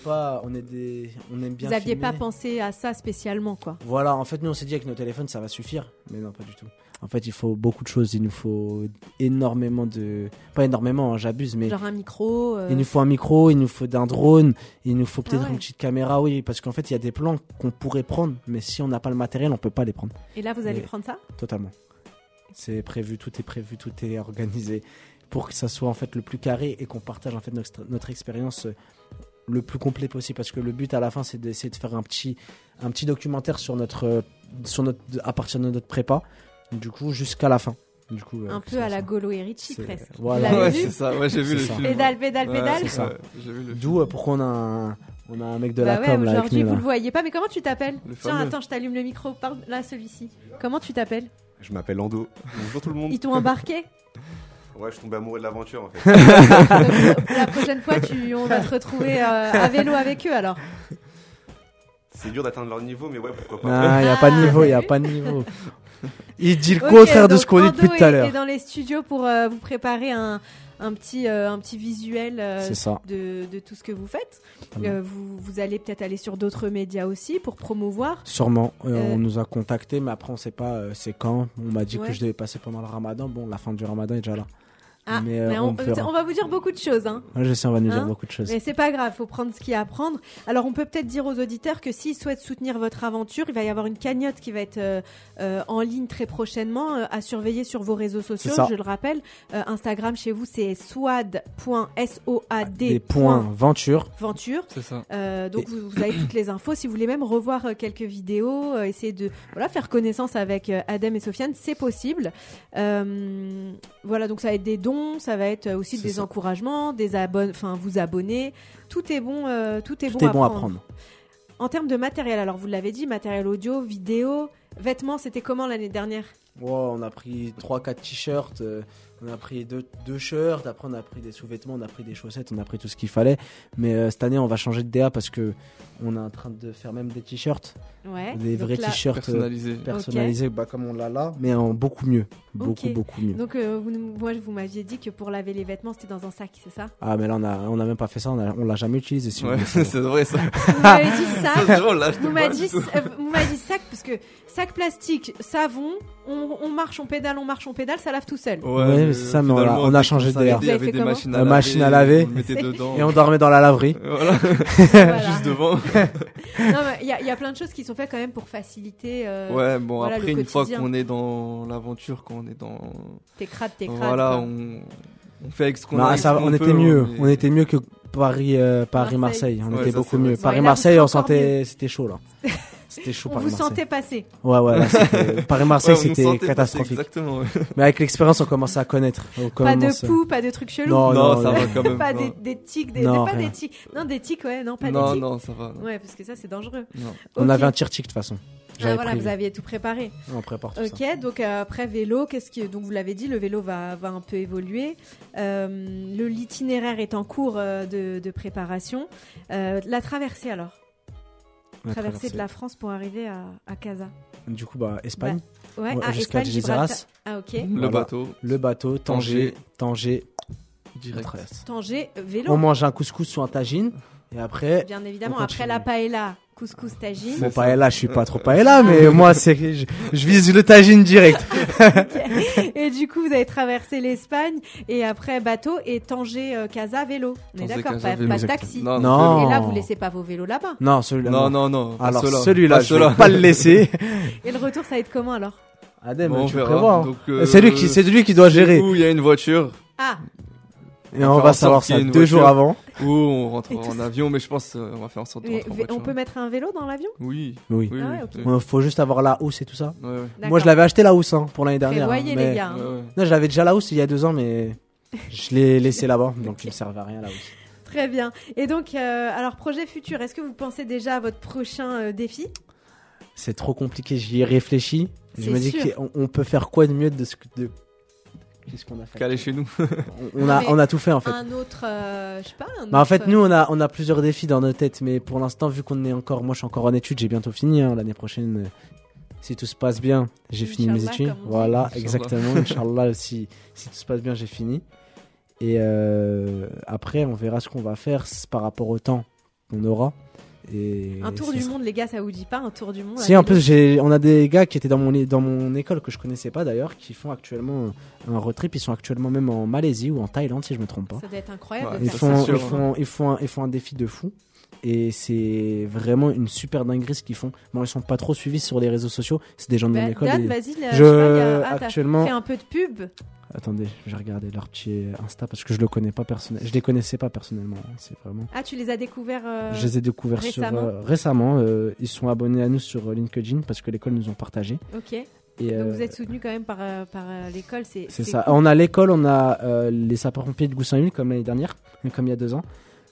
bien. Vous n'aviez filmer. pas pensé à ça spécialement, quoi. Voilà, en fait, nous, on s'est dit avec nos téléphones, ça va suffire. Mais non, pas du tout. En fait, il faut beaucoup de choses. Il nous faut énormément de... Pas énormément, j'abuse, mais... Genre un micro... Il nous faut un micro, il nous faut d'un drone, il nous faut peut-être une petite caméra, oui. Parce qu'en fait, il y a des plans qu'on pourrait prendre, mais si on n'a pas le matériel, on peut pas les prendre. Et là, vous allez prendre ça ? Totalement. C'est prévu, tout est organisé pour que ça soit en fait le plus carré et qu'on partage en fait notre expérience le plus complet possible. Parce que le but à la fin, c'est d'essayer de faire un petit documentaire à partir de notre prépa. Du coup, jusqu'à la fin. Du coup, un peu à la Golo et Ricci, presque. Voilà. Ouais, c'est ça. Ouais, j'ai vu le film. Pédale. C'est ça. Ouais, j'ai vu le D'où pourquoi on a un mec de la com là avec nous. Aujourd'hui, vous le voyez pas, mais comment tu t'appelles ? Tiens, fameux. attends, je t'allume le micro. Parle là, celui-ci. Comment tu t'appelles ? Je m'appelle Lando. Bonjour tout le monde. Ils t'ont embarqué ? Ouais, je suis tombé amoureux de l'aventure en fait. Donc, la prochaine fois, on va te retrouver à vélo avec eux alors. C'est dur d'atteindre leur niveau, mais ouais, pourquoi pas. Non, il n'y a pas de niveau, Il dit le contraire de ce qu'on dit depuis tout à l'heure. Et dans les studios pour vous préparer un petit visuel de tout ce que vous faites. Vous allez peut-être aller sur d'autres médias aussi pour promouvoir. Sûrement. On nous a contactés, mais après on ne sait pas c'est quand. On m'a dit que je devais passer pendant le Ramadan. Bon, la fin du Ramadan est déjà là. Mais on va vous dire beaucoup de choses. Hein. Ouais, je sais, on va nous dire beaucoup de choses. Mais c'est pas grave, faut prendre ce qu'il y a à prendre. Alors on peut peut-être dire aux auditeurs que s'ils souhaitent soutenir votre aventure, il va y avoir une cagnotte qui va être en ligne très prochainement à surveiller sur vos réseaux sociaux. Je le rappelle, Instagram chez vous c'est swad.venture. C'est ça. Donc vous avez toutes les infos. Si vous voulez même revoir quelques vidéos, essayer de faire connaissance avec Adem et Sofiane, c'est possible. Voilà, donc ça va être des dons. Ça va être aussi des encouragements, vous abonner. Tout est bon, à prendre. En termes de matériel, alors vous l'avez dit, matériel audio, vidéo, vêtements, c'était comment l'année dernière ? On a pris 3-4 t-shirts, on a pris 2 shirts, après on a pris des sous-vêtements, on a pris des chaussettes, on a pris tout ce qu'il fallait. Mais cette année, on va changer de DA parce que on est en train de faire même des t-shirts, des vrais t-shirts personnalisés, comme on l'a là, mais en beaucoup mieux, beaucoup mieux. Donc vous m'aviez dit que pour laver les vêtements, c'était dans un sac, c'est ça ? Ah mais là on a même pas fait ça, on l'a jamais utilisé. Si c'est vrai ça. Vous m'avez dit sac. Vous m'avez dit sac parce que sac plastique, savon, on marche, on pédale, ça lave tout seul. Ouais, Oui, c'est ça, mais on a changé d'air. Il y avait des machines à laver. On le mettait dedans. Et on dormait dans la laverie. Voilà. Juste devant. Non, mais il y a plein de choses qui sont faites quand même pour faciliter. Ouais, bon, voilà, après, une fois qu'on est dans l'aventure, quand on est dans. T'es crade. Voilà, on fait avec ce qu'on a. On était mieux. On était mieux que Paris-Marseille. On était beaucoup mieux. Paris-Marseille, on sentait, c'était chaud, là. C'était chaud. On vous sentait passer. Ouais, là, Paris-Marseille, c'était catastrophique. Exactement. Mais avec l'expérience, on commençait à connaître. Pas de poux, pas de trucs chelous. Non, ça va quand même. Pas des tiques, pas des tiques. Non, des tiques, ouais, non, pas des tiques. Non, ça va. Ouais, parce que ça, c'est dangereux. On avait un tir-tic, de toute façon. Voilà, vous aviez tout préparé. On prépare tout ça. Ok, donc après vélo, donc vous l'avez dit, le vélo va un peu évoluer. L'itinéraire est en cours de préparation. La traversée alors. Traversée de la France pour arriver à Casa. Du coup, Espagne. Ouais, jusqu'à Algeciras. Ah, ok. Le bateau. Tanger. Direct. Tanger, vélo. On mange un couscous ou un tagine. Et après. Bien évidemment, après la paella, couscous, tagine. Bon, paella, je suis pas trop paella, mais moi, je vise le tagine direct. Okay. Et du coup, vous avez traversé l'Espagne et après bateau et Tanger, Casa, vélo. On est d'accord, pas de taxi. Non. Et là, vous laissez pas vos vélos là-bas. Non, celui-là. Non. Alors, celui-là, je vais pas le laisser. Et le retour, ça va être comment alors? Adem, tu prévois. C'est lui qui doit gérer. Il y a une voiture. Ah. Et on va savoir ça 2 jours avant. Ou on rentre en avion, mais je pense on va faire en sorte de rentrer en voiture. On peut mettre un vélo dans l'avion? Oui. Ah ouais, okay. Faut juste avoir la housse et tout ça. Ouais. Moi, je l'avais acheté la housse pour l'année dernière. Voyez les gars. Non, je l'avais déjà la housse il y a 2 ans, mais je l'ai laissé là-bas, donc il ne servait à rien la housse. Très bien. Et donc, alors projet futur, est-ce que vous pensez déjà à votre prochain défi? C'est trop compliqué, j'y ai réfléchi. Je me dis qu'on peut faire quoi de mieux qu'est-ce qu'on a fait? Qu'aller chez nous. on a tout fait en fait. Un autre, je sais pas. En fait, nous on a plusieurs défis dans nos têtes, mais pour l'instant, vu qu'on est encore, moi je suis encore en études, j'ai bientôt fini. L'année prochaine, si tout se passe bien, j'ai fini mes études. Voilà, exactement. Inch'Allah, si tout se passe bien, j'ai fini. Et après, on verra ce qu'on va faire par rapport au temps qu'on aura. Et un tour du monde, les gars, ça vous dit pas un tour du monde? Si, en plus, on a des gars qui étaient dans mon école que je connaissais pas d'ailleurs, qui font actuellement un road trip. Ils sont actuellement même en Malaisie ou en Thaïlande, si je me trompe pas. Ça doit être incroyable. Ouais, ils font un défi de fou. Et c'est vraiment une super dinguerie ce qu'ils font. Bon, ils sont pas trop suivis sur les réseaux sociaux. C'est des gens de mon école. Dan, vas-y, actuellement. Fais un peu de pub. Attendez, je vais regarder leur petit Insta parce que je les connaissais pas personnellement. C'est vraiment. Ah, tu les as découverts Je les ai découverts récemment. Ils sont abonnés à nous sur LinkedIn parce que l'école nous ont partagé. Ok. Et donc vous êtes soutenus quand même par l'école, c'est ça. Cool. On a l'école, on a les sapeurs-pompiers de Goussainville comme l'année dernière, comme il y a 2 ans.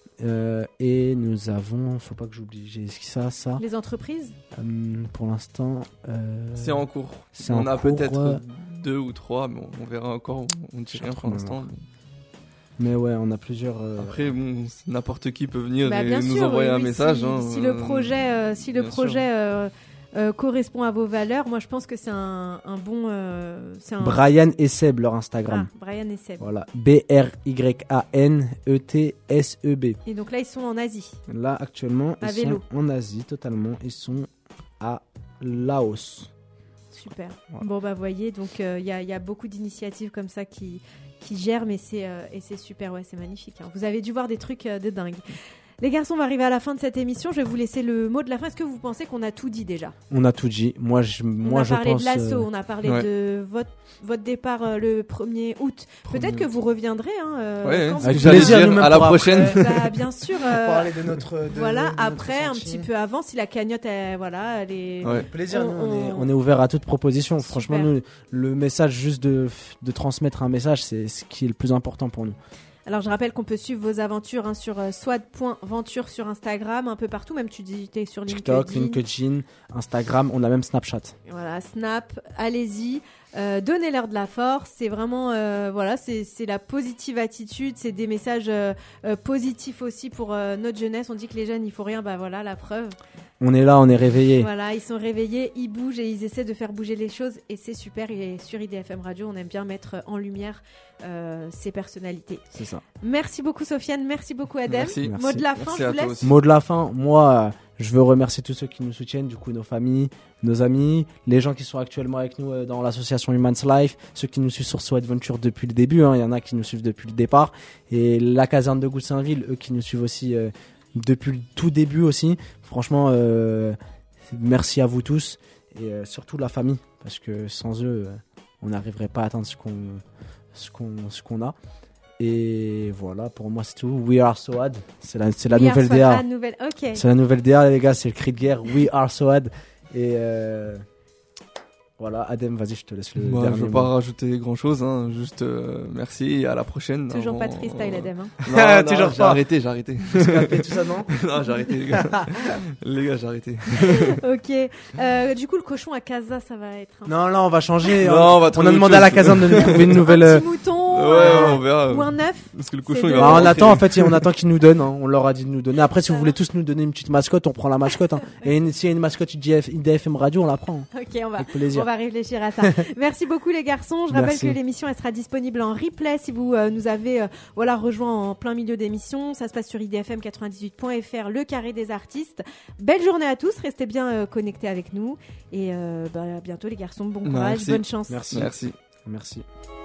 Et nous avons, faut pas que j'oublie, j'ai ça. Les entreprises pour l'instant, c'est en cours. On a peut-être 2 ou 3, mais on verra encore. On ne dit rien pour l'instant. Mais ouais, on a plusieurs. Après, n'importe qui peut venir et nous envoyer un message. Si le projet correspond à vos valeurs, moi je pense que c'est un bon. Brian et Seb, leur Instagram. Ah, Brian et Seb. Voilà, BRYANETSEB. Et donc là, ils sont en Asie. Là, actuellement, ils sont en Asie totalement. Ils sont à Laos. Super. Voilà. Bon, voyez, donc il y a beaucoup d'initiatives comme ça qui germent et c'est super. Ouais, c'est magnifique. Hein. Vous avez dû voir des trucs de dingue. Les garçons, on va arriver à la fin de cette émission. Je vais vous laisser le mot de la fin. Est-ce que vous pensez qu'on a tout dit déjà? On a tout dit. Moi, je pense... On a parlé de l'assaut, on a parlé de votre départ le 1er août. Peut-être que vous reviendrez. Avec plaisir, à la prochaine. Bien sûr. Parler de notre après, notre un petit peu avant, si la cagnotte, elle est... Plaisir, on est ouvert à toute proposition. Super. Franchement, nous, le message, juste de transmettre un message, c'est ce qui est le plus important pour nous. Alors, je rappelle qu'on peut suivre vos aventures sur swad.venture sur Instagram, un peu partout. Même tu dis, t'es sur TikTok, LinkedIn, Instagram. On a même Snapchat. Voilà, Snap. Allez-y. Donnez-leur de la force. C'est vraiment, c'est la positive attitude. C'est des messages positifs aussi pour notre jeunesse. On dit que les jeunes, il faut rien. Voilà, la preuve. On est là, on est réveillés. Voilà, ils sont réveillés, ils bougent et ils essaient de faire bouger les choses. Et c'est super. Et sur IDFM Radio, on aime bien mettre en lumière ces personnalités. C'est ça. Merci beaucoup, Sofiane. Merci beaucoup, Adem. Merci. Mot de la fin, je vous laisse. Mot de la fin, moi, Je veux remercier tous ceux qui nous soutiennent, du coup nos familles, nos amis, les gens qui sont actuellement avec nous dans l'association Human's Life, ceux qui nous suivent sur So Adventure depuis le début, il y en a qui nous suivent depuis le départ, et la caserne de Goussainville, eux qui nous suivent aussi depuis le tout début aussi. Franchement, merci à vous tous, et surtout la famille, parce que sans eux, on n'arriverait pas à atteindre ce qu'on a. Et voilà, pour moi c'est tout. We are Soad, c'est la nouvelle DA. Okay. C'est la nouvelle DA, les gars, c'est le cri de guerre. We are Soad. Et voilà, Adem, vas-y, je te laisse le dernier. Je ne veux pas rajouter grand chose, hein. Juste merci et à la prochaine. Toujours pas de freestyle, Adem. Non, toujours j'ai arrêté. Tu tout ça, non? Non, j'ai arrêté, les gars. Les gars, j'ai arrêté. Ok. Du coup, le cochon à Casa, ça va être. Non, là, on va changer. Non, on va a demandé à la caserne de nous trouver une nouvelle. Un petit mouton. On verra. Ou un œuf. Parce que le cochon, il va. On attend qu'ils nous donnent. On leur a dit de nous donner. Après, si vous voulez tous nous donner une petite mascotte, on prend la mascotte. Et s'il y a une mascotte IDFM Radio, on la prend. Ok, avec plaisir. On va réfléchir à ça. Merci beaucoup les garçons. Je rappelle que l'émission elle sera disponible en replay si vous nous avez rejoint en plein milieu d'émission. Ça se passe sur idfm98.fr, le carré des artistes. Belle journée à tous. Restez bien connectés avec nous et à bientôt les garçons. Bon courage, bonne chance. Merci.